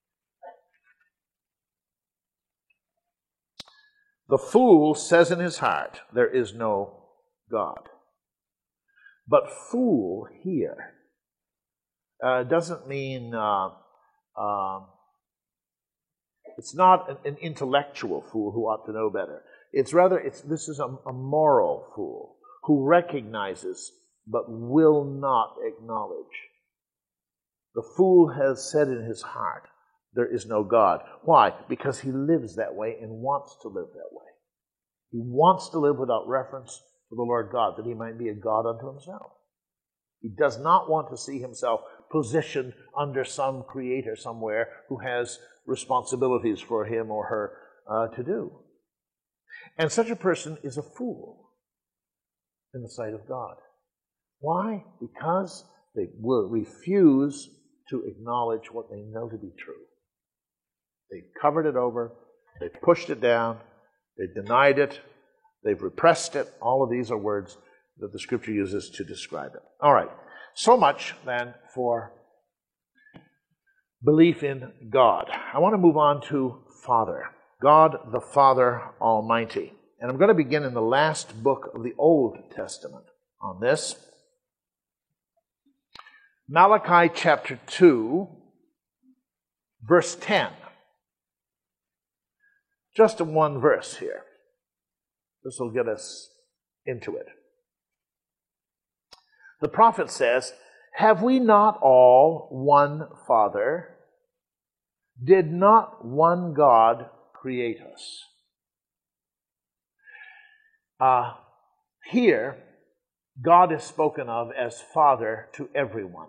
The fool says in his heart, there is no God. But fool here uh, doesn't mean, uh, uh, it's not an, an intellectual fool who ought to know better. It's rather, it's this is a, a moral fool who recognizes but will not acknowledge. The fool has said in his heart, there is no God. Why? Because he lives that way and wants to live that way. He wants to live without reference to the Lord God, that he might be a God unto himself. He does not want to see himself positioned under some creator somewhere who has responsibilities for him or her uh, to do. And such a person is a fool in the sight of God. Why? Because they will refuse to acknowledge what they know to be true. They've covered it over, they've pushed it down, they've denied it, they've repressed it. All of these are words that the Scripture uses to describe it. All right, so much then for belief in God. I want to move on to Father, God the Father Almighty. And I'm going to begin in the last book of the Old Testament on this. Malachi chapter two, verse ten. Just a one verse here. This will get us into it. The prophet says, have we not all one Father? Did not one God create us? Uh, here, God is spoken of as Father to everyone.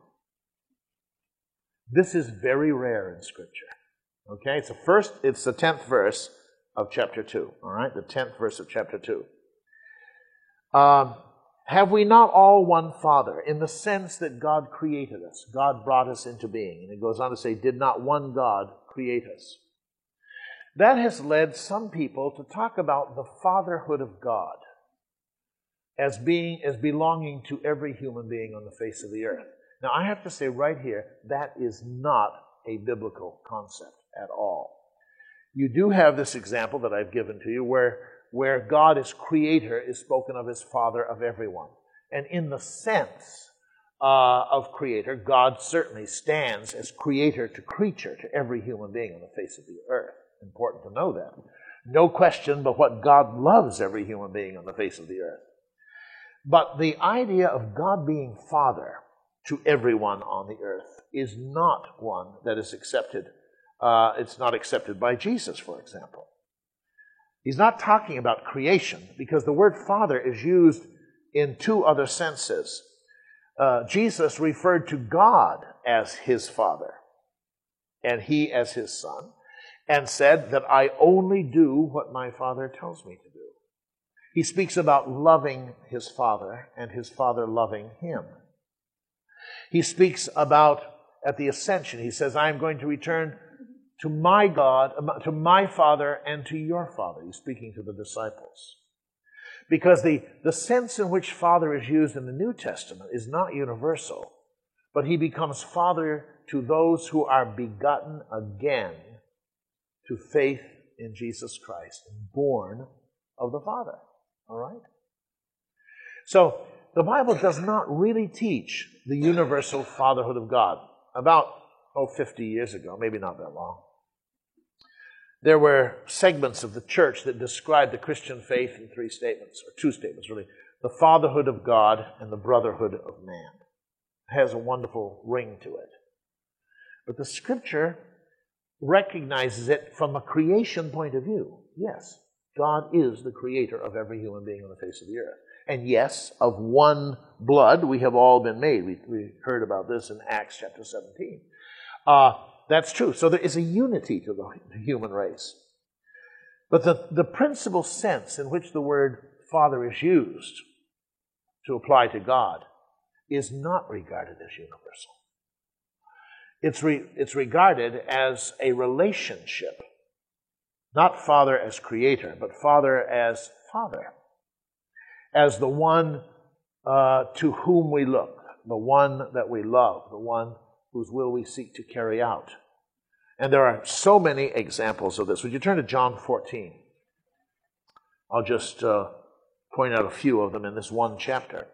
This is very rare in Scripture. Okay, it's the first, it's the tenth verse of chapter two. All right, the tenth verse of chapter two. Um, have we not all one Father? In the sense that God created us, God brought us into being. And it goes on to say, did not one God create us? That has led some people to talk about the fatherhood of God as being, as belonging to every human being on the face of the earth. Now, I have to say right here, that is not a biblical concept at all. You do have this example that I've given to you where, where God as creator is spoken of as Father of everyone. And in the sense uh, of creator, God certainly stands as creator to creature to every human being on the face of the earth. Important to know that. No question but what God loves every human being on the face of the earth. But the idea of God being Father to everyone on the earth is not one that is accepted. Uh, it's not accepted by Jesus, for example. He's not talking about creation because the word Father is used in two other senses. Uh, Jesus referred to God as his Father and he as his Son, and said that I only do what my Father tells me to do. He speaks about loving his Father and his Father loving him. He speaks about, at the ascension, he says, I am going to return to my God, to my Father, and to your Father. He's speaking to the disciples. Because the, the sense in which Father is used in the New Testament is not universal, but he becomes Father to those who are begotten again to faith in Jesus Christ, and born of the Father. All right? So, the Bible does not really teach the universal fatherhood of God. About, oh, fifty years ago, maybe not that long, there were segments of the church that described the Christian faith in three statements, or two statements really. The fatherhood of God and the brotherhood of man. It has a wonderful ring to it. But the Scripture recognizes it from a creation point of view. Yes, God is the creator of every human being on the face of the earth. And yes, of one blood we have all been made. We, we heard about this in Acts chapter seventeen. Uh, that's true. So there is a unity to the, the human race. But the, the principal sense in which the word Father is used to apply to God is not regarded as universal. It's, re, it's regarded as a relationship. Not Father as creator, but Father as Father. As the one uh, to whom we look, the one that we love, the one whose will we seek to carry out. And there are so many examples of this. Would you turn to John fourteen? I'll just uh, point out a few of them in this one chapter.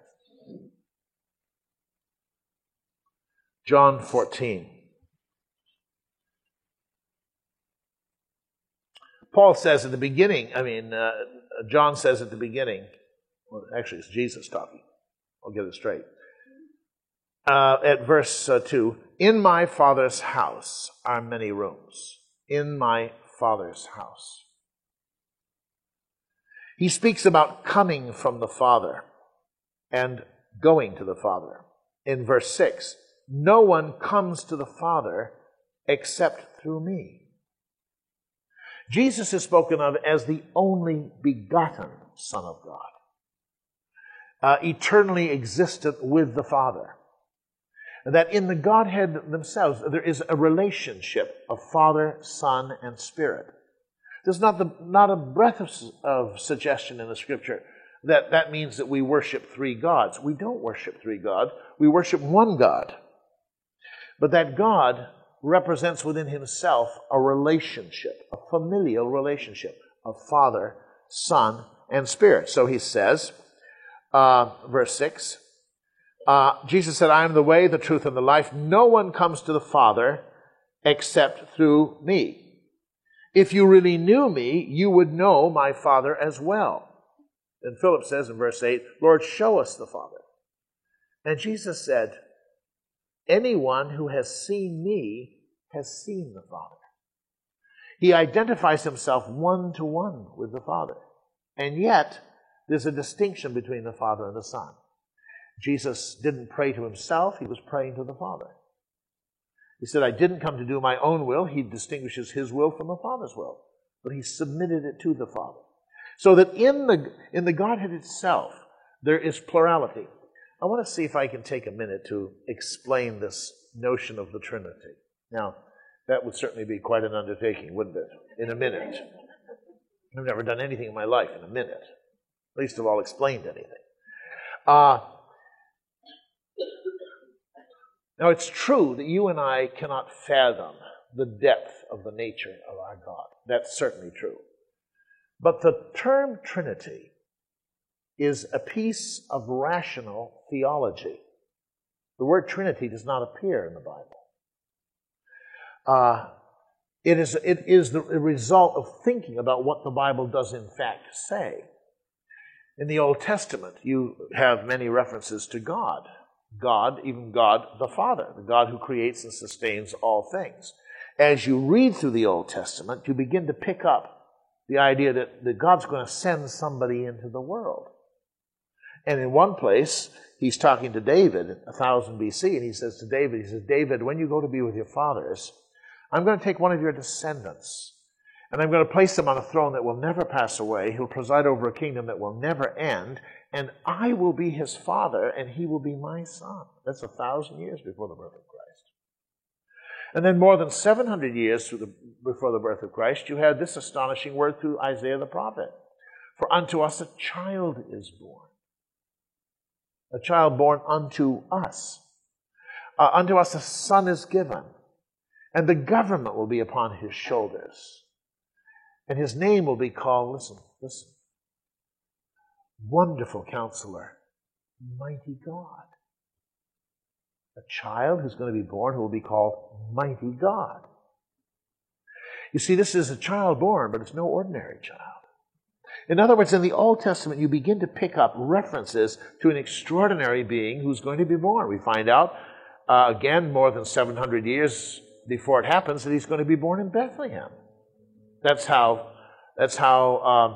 John fourteen. Paul says at the beginning, I mean, uh, John says at the beginning, well, actually it's Jesus talking. I'll get it straight. Uh, at verse uh, two, in my Father's house are many rooms. In my Father's house. He speaks about coming from the Father and going to the Father. In verse six, no one comes to the Father except through me. Jesus is spoken of as the only begotten Son of God, uh, eternally existent with the Father. That in the Godhead themselves, there is a relationship of Father, Son, and Spirit. There's not, the, not a breath of, of suggestion in the Scripture that that means that we worship three gods. We don't worship three gods. We worship one God. But that God represents within himself a relationship, a familial relationship of Father, Son, and Spirit. So he says, uh, verse six, uh, Jesus said, I am the way, the truth, and the life. No one comes to the Father except through me. If you really knew me, you would know my Father as well. And Philip says in verse eight, Lord, show us the Father. And Jesus said, anyone who has seen me has seen the Father. He identifies himself one-to-one with the Father. And yet, there's a distinction between the Father and the Son. Jesus didn't pray to himself, he was praying to the Father. He said, I didn't come to do my own will. He distinguishes his will from the Father's will. But he submitted it to the Father. So that in the, in the Godhead itself, there is plurality. I want to see if I can take a minute to explain this notion of the Trinity. Now, that would certainly be quite an undertaking, wouldn't it? In a minute. I've never done anything in my life in a minute. Least of all explained anything. Uh, now, it's true that you and I cannot fathom the depth of the nature of our God. That's certainly true. But the term Trinity is a piece of rational theology. The word Trinity does not appear in the Bible. Uh, it is, it is the result of thinking about what the Bible does in fact say. In the Old Testament, you have many references to God. God, even God the Father, the God who creates and sustains all things. As you read through the Old Testament, you begin to pick up the idea that, that God's going to send somebody into the world. And in one place, he's talking to David, one thousand B C, and he says to David, he says, David, when you go to be with your fathers, I'm going to take one of your descendants, And I'm going to place him on a throne that will never pass away. He'll preside over a kingdom that will never end. And I will be his father, and he will be my son. That's a thousand years before the birth of Christ. And then more than seven hundred years before the birth of Christ, you had this astonishing word through Isaiah the prophet. For unto us a child is born. A child born unto us. Uh, unto us a son is given. And the government will be upon his shoulders. And his name will be called, listen, listen, Wonderful Counselor, Mighty God. A child who's going to be born who will be called Mighty God. You see, this is a child born, but it's no ordinary child. In other words, in the Old Testament, you begin to pick up references to an extraordinary being who's going to be born. We find out, uh, again, more than seven hundred years before it happens, that he's going to be born in Bethlehem. That's how, that's how um,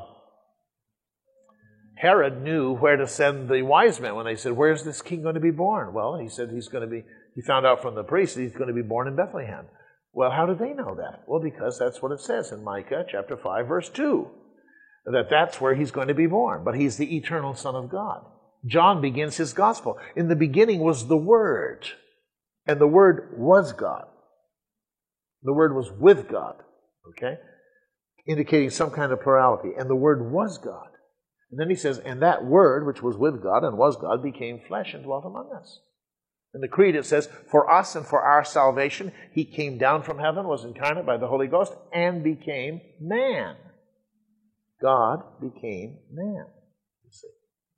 Herod knew where to send the wise men when they said, where's this king going to be born? Well, he said he's going to be, he found out from the priest that he's going to be born in Bethlehem. Well, how did they know that? Well, because that's what it says in Micah chapter five, verse two, that that's where he's going to be born. But he's the eternal Son of God. John begins his gospel. In the beginning was the Word, and the Word was God. The Word was with God, okay? Indicating some kind of plurality. And the Word was God. And then he says, and that Word, which was with God and was God, became flesh and dwelt among us. In the Creed it says, for us and for our salvation, he came down from heaven, was incarnate by the Holy Ghost, and became man. God became man. You see.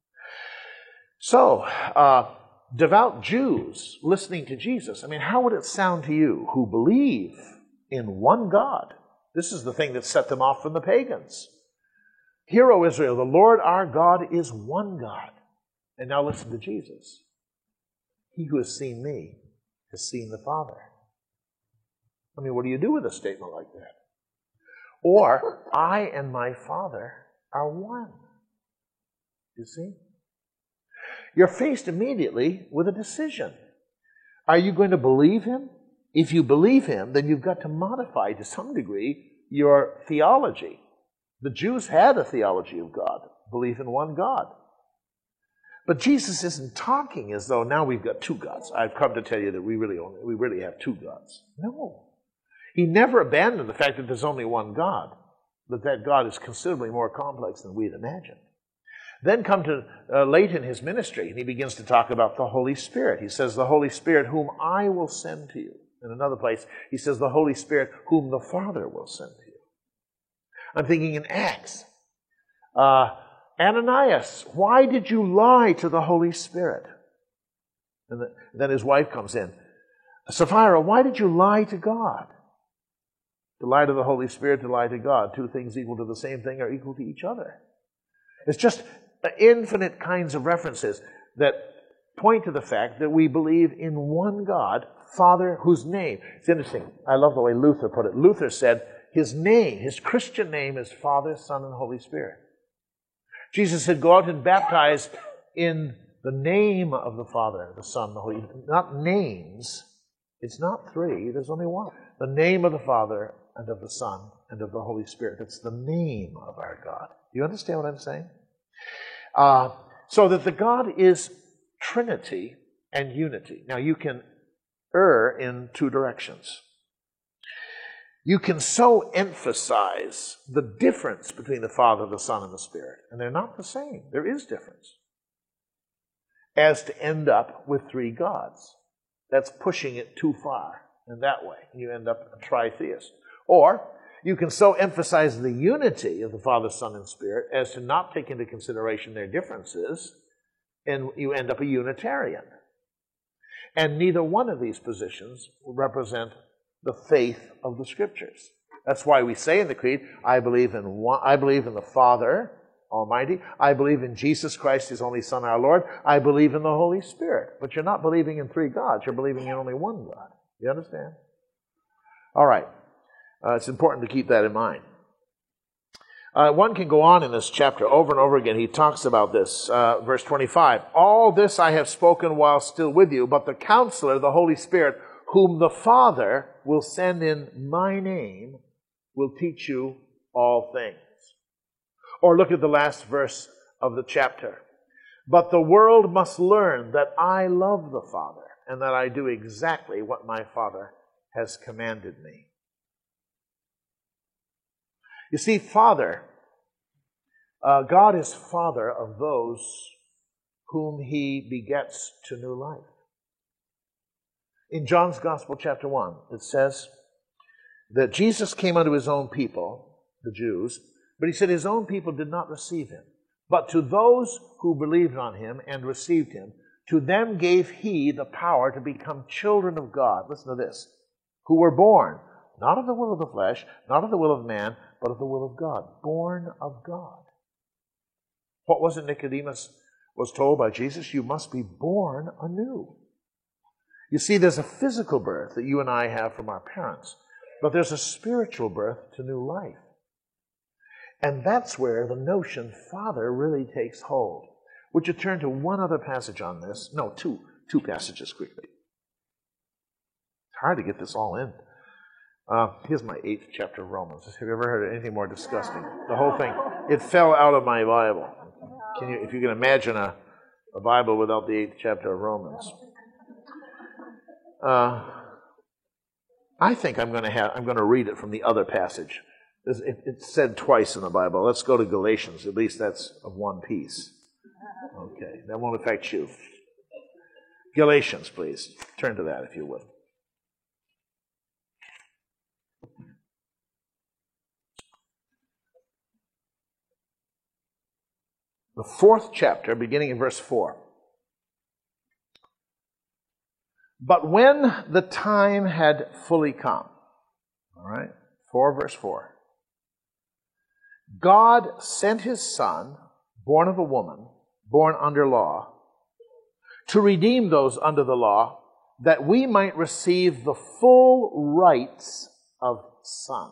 So, uh, devout Jews listening to Jesus, I mean, how would it sound to you who believe in one God? This is the thing that set them off from the pagans. Hear, O Israel, the Lord our God is one God. And now listen to Jesus. He who has seen me has seen the Father. I mean, what do you do with a statement like that? Or, I and my Father are one. You see? You're faced immediately with a decision. Are you going to believe him? If you believe him, then you've got to modify to some degree your theology. The Jews had a theology of God, belief in one God. But Jesus isn't talking as though now we've got two gods. I've come to tell you that we really only we really have two gods. No. He never abandoned the fact that there's only one God, but that God is considerably more complex than we'd imagined. Then come to uh, late in his ministry, and he begins to talk about the Holy Spirit. He says, the Holy Spirit whom I will send to you. In another place, he says, the Holy Spirit whom the Father will send to you. I'm thinking in Acts. Uh, Ananias, why did you lie to the Holy Spirit? And the, then his wife comes in. Sapphira, why did you lie to God? To lie to the Holy Spirit, to lie to God. Two things equal to the same thing are equal to each other. It's just infinite kinds of references that point to the fact that we believe in one God, Father, whose name. It's interesting. I love the way Luther put it. Luther said his name, his Christian name is Father, Son, and Holy Spirit. Jesus said, go out and baptize in the name of the Father, the Son, the Holy Spirit. Not names. It's not three. There's only one. The name of the Father and of the Son and of the Holy Spirit. It's the name of our God. Do you understand what I'm saying? Uh, so that the God is Trinity and unity. Now you can err in two directions. You can so emphasize the difference between the Father, the Son, and the Spirit, and they're not the same. There is difference. As to end up with three gods. That's pushing it too far in that way. You end up a tritheist. Or you can so emphasize the unity of the Father, Son, and Spirit as to not take into consideration their differences, and you end up a Unitarian. And neither one of these positions represent the faith of the Scriptures. That's why we say in the Creed, I believe in one, I believe in the Father Almighty. I believe in Jesus Christ, His only Son, our Lord. I believe in the Holy Spirit. But you're not believing in three gods. You're believing in only one God. You understand? All right. Uh, it's important to keep that in mind. Uh, one can go on in this chapter over and over again. He talks about this. Uh, verse twenty-five. All this I have spoken while still with you, but the Counselor, the Holy Spirit, whom the Father will send in my name, will teach you all things. Or look at the last verse of the chapter. But the world must learn that I love the Father, and that I do exactly what my Father has commanded me. You see, Father, uh, God is Father of those whom He begets to new life. In John's Gospel, chapter one, it says that Jesus came unto His own people, the Jews, but He said His own people did not receive Him. But to those who believed on Him and received Him, to them gave He the power to become children of God. Listen to this. Who were born, not of the will of the flesh, not of the will of man, but of the will of God. Born of God. What was it Nicodemus was told by Jesus? You must be born anew. You see, there's a physical birth that you and I have from our parents, but there's a spiritual birth to new life. And that's where the notion Father really takes hold. Would you turn to one other passage on this? No, two. Two passages quickly. It's hard to get this all in. Uh, here's my eighth chapter of Romans. Have you ever heard of anything more disgusting? The whole thing. It fell out of my Bible. Can you, if you can imagine a, a Bible without the eighth chapter of Romans. Uh, I think I'm going to have. I'm going to read it from the other passage. It's said twice in the Bible. Let's go to Galatians. At least that's of one piece. Okay, that won't affect you. Galatians, please. Turn to that if you would. The fourth chapter, beginning in verse four. But when the time had fully come, all right, four verse four. God sent His Son, born of a woman, born under law, to redeem those under the law, that we might receive the full rights of sons.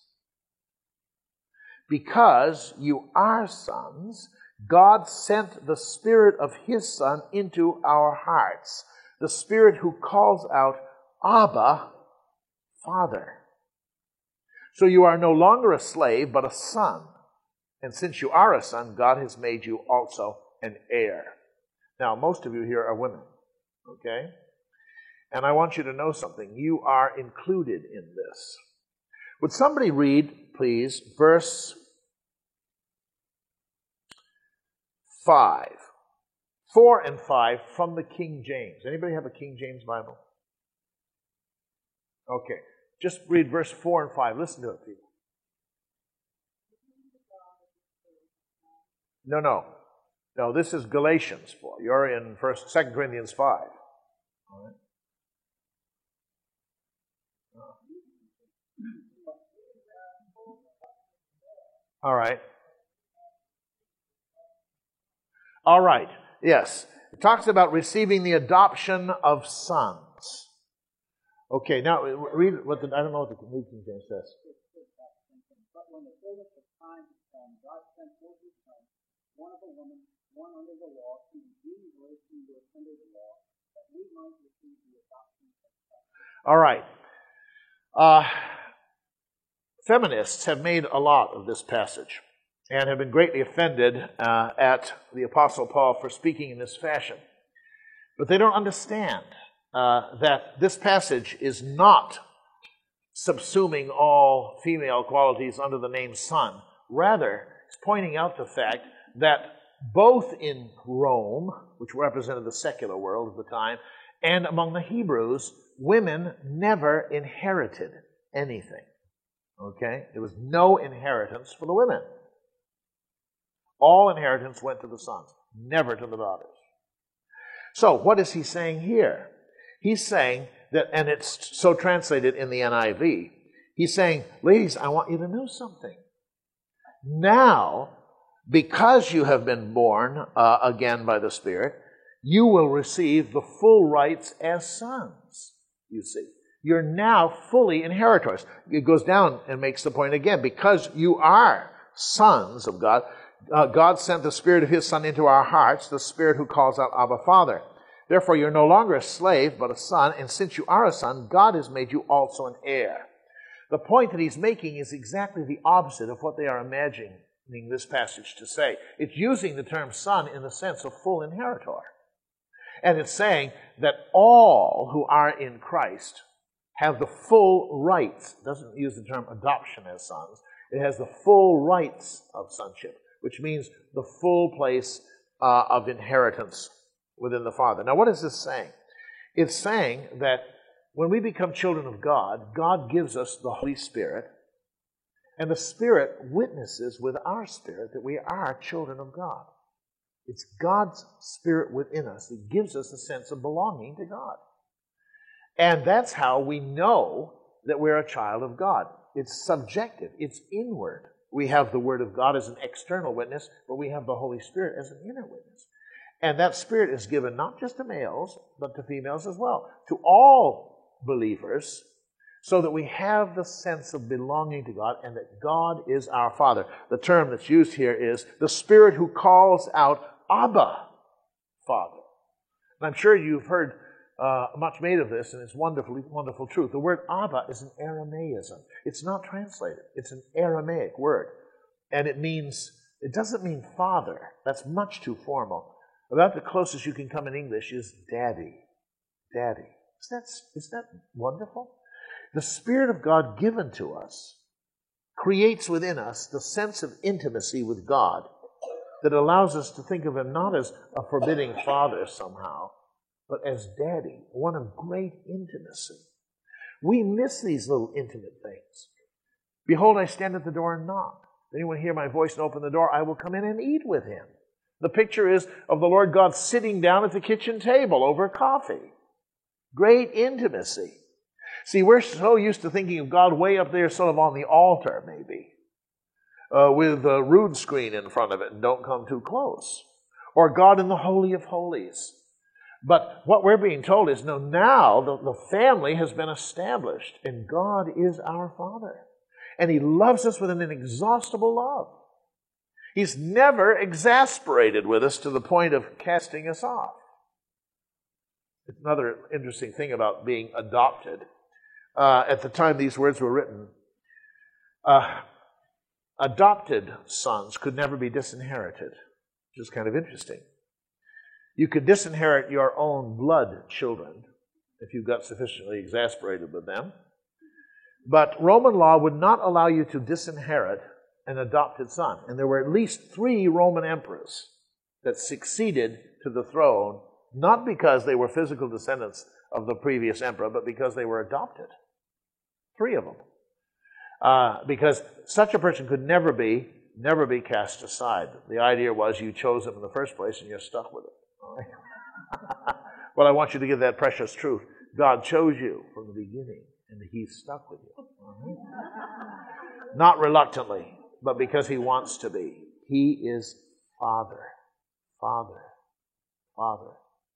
Because you are sons, God sent the Spirit of His Son into our hearts, the Spirit who calls out, Abba, Father. So you are no longer a slave, but a son. And since you are a son, God has made you also an heir. Now, most of you here are women, okay? And I want you to know something. You are included in this. Would somebody read, please, verse five. Four and five from the King James. Anybody have a King James Bible? Okay. Just read verse four and five. Listen to it, people. No, no. No, this is Galatians four. You're in First, Second Corinthians five. All right. All right. All right. Yes. It talks about receiving the adoption of sons. Okay, now read what the, I don't know what the New King James says. But when the fullness of time had come, God sent forth His Son, born of a woman, born under the law, to redeem those who were under the law, that we might receive the adoption of sons. All right. Uh, feminists have made a lot of this passage and have been greatly offended uh, at the Apostle Paul for speaking in this fashion. But they don't understand Uh, that this passage is not subsuming all female qualities under the name son. Rather, it's pointing out the fact that both in Rome, which represented the secular world of the time, and among the Hebrews, women never inherited anything. Okay? There was no inheritance for the women. All inheritance went to the sons, never to the daughters. So, what is he saying here? He's saying that, and it's so translated in the N I V, he's saying, ladies, I want you to know something. Now, because you have been born uh, again by the Spirit, you will receive the full rights as sons, you see. You're now fully inheritors. It goes down and makes the point again. Because you are sons of God, uh, God sent the Spirit of His Son into our hearts, the Spirit who calls out, Abba, Father. Therefore, you're no longer a slave, but a son, and since you are a son, God has made you also an heir. The point that he's making is exactly the opposite of what they are imagining this passage to say. It's using the term son in the sense of full inheritor. And it's saying that all who are in Christ have the full rights. It doesn't use the term adoption as sons. It has the full rights of sonship, which means the full place uh, of inheritance within the Father. Now, what is this saying? It's saying that when we become children of God, God gives us the Holy Spirit, and the Spirit witnesses with our spirit that we are children of God. It's God's Spirit within us that gives us a sense of belonging to God. And that's how we know that we're a child of God. It's subjective. It's inward. We have the Word of God as an external witness, but we have the Holy Spirit as an inner witness. And that Spirit is given not just to males, but to females as well, to all believers, so that we have the sense of belonging to God and that God is our Father. The term that's used here is the Spirit who calls out, Abba, Father. And I'm sure you've heard uh, much made of this, and it's wonderfully, wonderful truth. The word Abba is an Aramaism. It's not translated. It's an Aramaic word. And it means, it doesn't mean father. That's much too formal. About the closest you can come in English is daddy. Daddy. Isn't that, isn't that wonderful? The Spirit of God given to us creates within us the sense of intimacy with God that allows us to think of Him not as a forbidding father somehow, but as daddy, one of great intimacy. We miss these little intimate things. Behold, I stand at the door and knock. If anyone hear my voice and open the door, I will come in and eat with him. The picture is of the Lord God sitting down at the kitchen table over coffee. Great intimacy. See, we're so used to thinking of God way up there, sort of on the altar, maybe, uh, with a rood screen in front of it, and don't come too close. Or God in the Holy of Holies. But what we're being told is, no, now the, the family has been established, and God is our Father. And He loves us with an inexhaustible love. He's never exasperated with us to the point of casting us off. It's another interesting thing about being adopted. Uh, at the time these words were written, uh, adopted sons could never be disinherited, which is kind of interesting. You could disinherit your own blood children if you got sufficiently exasperated with them. But Roman law would not allow you to disinherit an adopted son. And there were at least three Roman emperors that succeeded to the throne, not because they were physical descendants of the previous emperor, but because they were adopted. Three of them. Uh, because such a person could never be, never be cast aside. The idea was you chose him in the first place and you're stuck with it. All right? Well, I want you to get that precious truth. God chose you from the beginning, and He's stuck with you. All right? Not reluctantly, but because He wants to be. He is Father. Father. Father.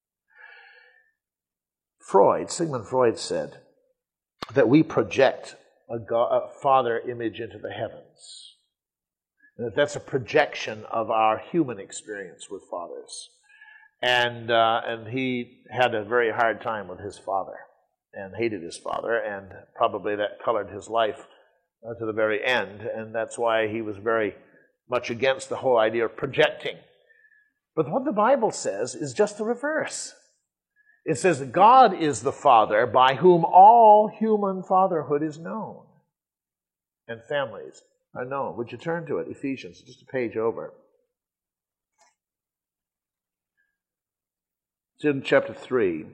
Freud, Sigmund Freud said that we project a, God, a father image into the heavens. And that that's a projection of our human experience with fathers. And, uh, and he had a very hard time with his father and hated his father, and probably that colored his life uh, to the very end. And that's why he was very much against the whole idea of projecting. But what the Bible says is just the reverse. It says that God is the Father by whom all human fatherhood is known, and families are known. Would you turn to it? Ephesians, just a page over. It's in chapter three,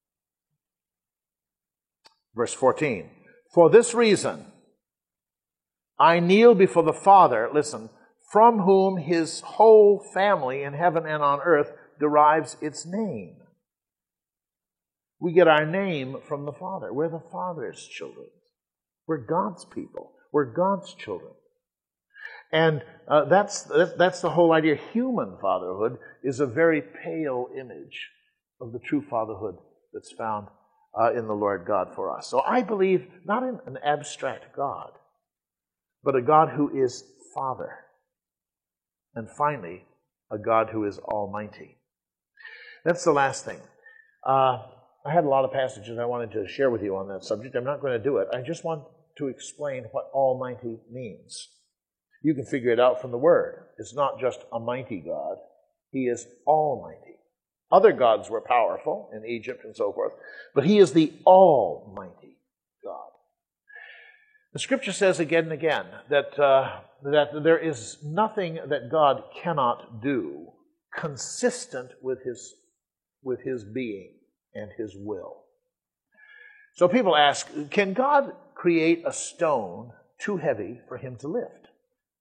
verse fourteen. For this reason, I kneel before the Father, listen, from whom His whole family in heaven and on earth derives its name. We get our name from the Father. We're the Father's children. We're God's people. We're God's children. And uh, that's, that's the whole idea. Human fatherhood is a very pale image of the true fatherhood that's found uh, in the Lord God for us. So I believe not in an abstract God, but a God who is Father. And finally, a God who is almighty. That's the last thing. Uh, I had a lot of passages I wanted to share with you on that subject. I'm not going to do it. I just want to explain what almighty means. You can figure it out from the word. It's not just a mighty God. He is almighty. Other gods were powerful in Egypt and so forth, but he is the almighty God. The scripture says again and again that, uh, that there is nothing that God cannot do consistent with his, with his being and his will. So people ask, can God create a stone too heavy for him to lift?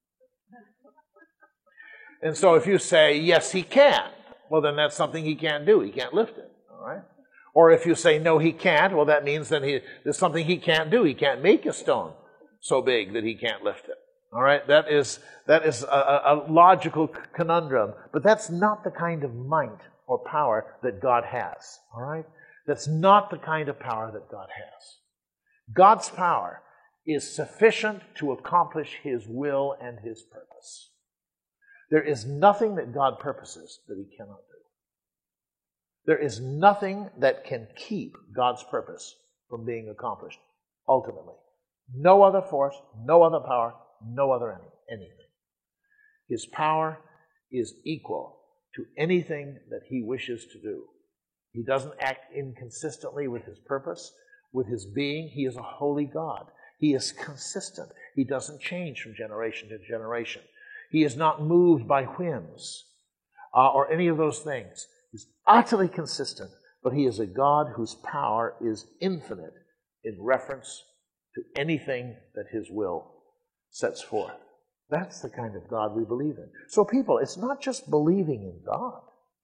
And so if you say, yes, he can, well, then that's something he can't do. He can't lift it, all right? Or if you say, no, he can't, well, that means then he, there's something he can't do. He can't make a stone so big that he can't lift it, all right? That is, that is a, a logical conundrum, but that's not the kind of might or power that God has, all right? That's not the kind of power that God has. God's power is sufficient to accomplish his will and his purpose. There is nothing that God purposes that he cannot do. There is nothing that can keep God's purpose from being accomplished, ultimately. No other force, no other power, no other any, anything. His power is equal to anything that he wishes to do. He doesn't act inconsistently with his purpose, with his being. He is a holy God. He is consistent. He doesn't change from generation to generation. He is not moved by whims uh, or any of those things. He's utterly consistent, but he is a God whose power is infinite in reference to anything that his will sets forth. That's the kind of God we believe in. So people, it's not just believing in God.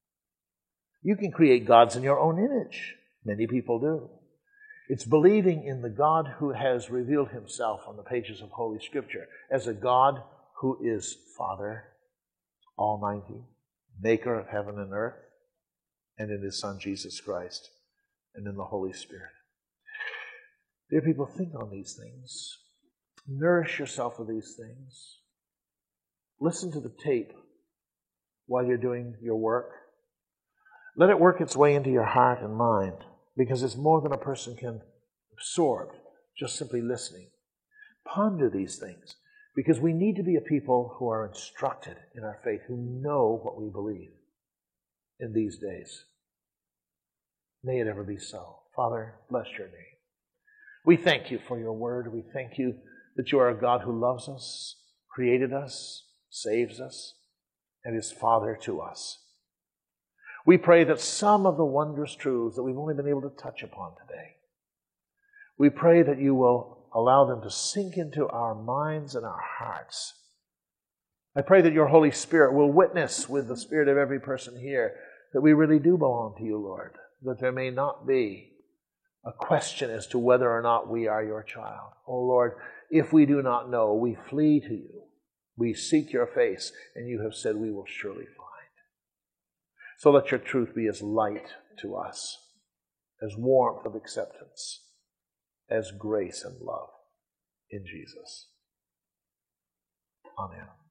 You can create gods in your own image. Many people do. It's believing in the God who has revealed himself on the pages of Holy Scripture as a God who is Father, Almighty, Maker of heaven and earth, and in his Son Jesus Christ, and in the Holy Spirit. Dear people, think on these things. Nourish yourself with these things. Listen to the tape while you're doing your work. Let it work its way into your heart and mind, because it's more than a person can absorb just simply listening. Ponder these things, because we need to be a people who are instructed in our faith, who know what we believe in these days. May it ever be so. Father, bless your name. We thank you for your word. We thank you that you are a God who loves us, created us, saves us, and is Father to us. We pray that some of the wondrous truths that we've only been able to touch upon today, we pray that you will allow them to sink into our minds and our hearts. I pray that your Holy Spirit will witness with the spirit of every person here that we really do belong to you, Lord, that there may not be a question as to whether or not we are your child. Oh, Lord, if we do not know, we flee to you. We seek your face, and you have said we will surely find. So let your truth be as light to us, as warmth of acceptance, as grace and love in Jesus. Amen.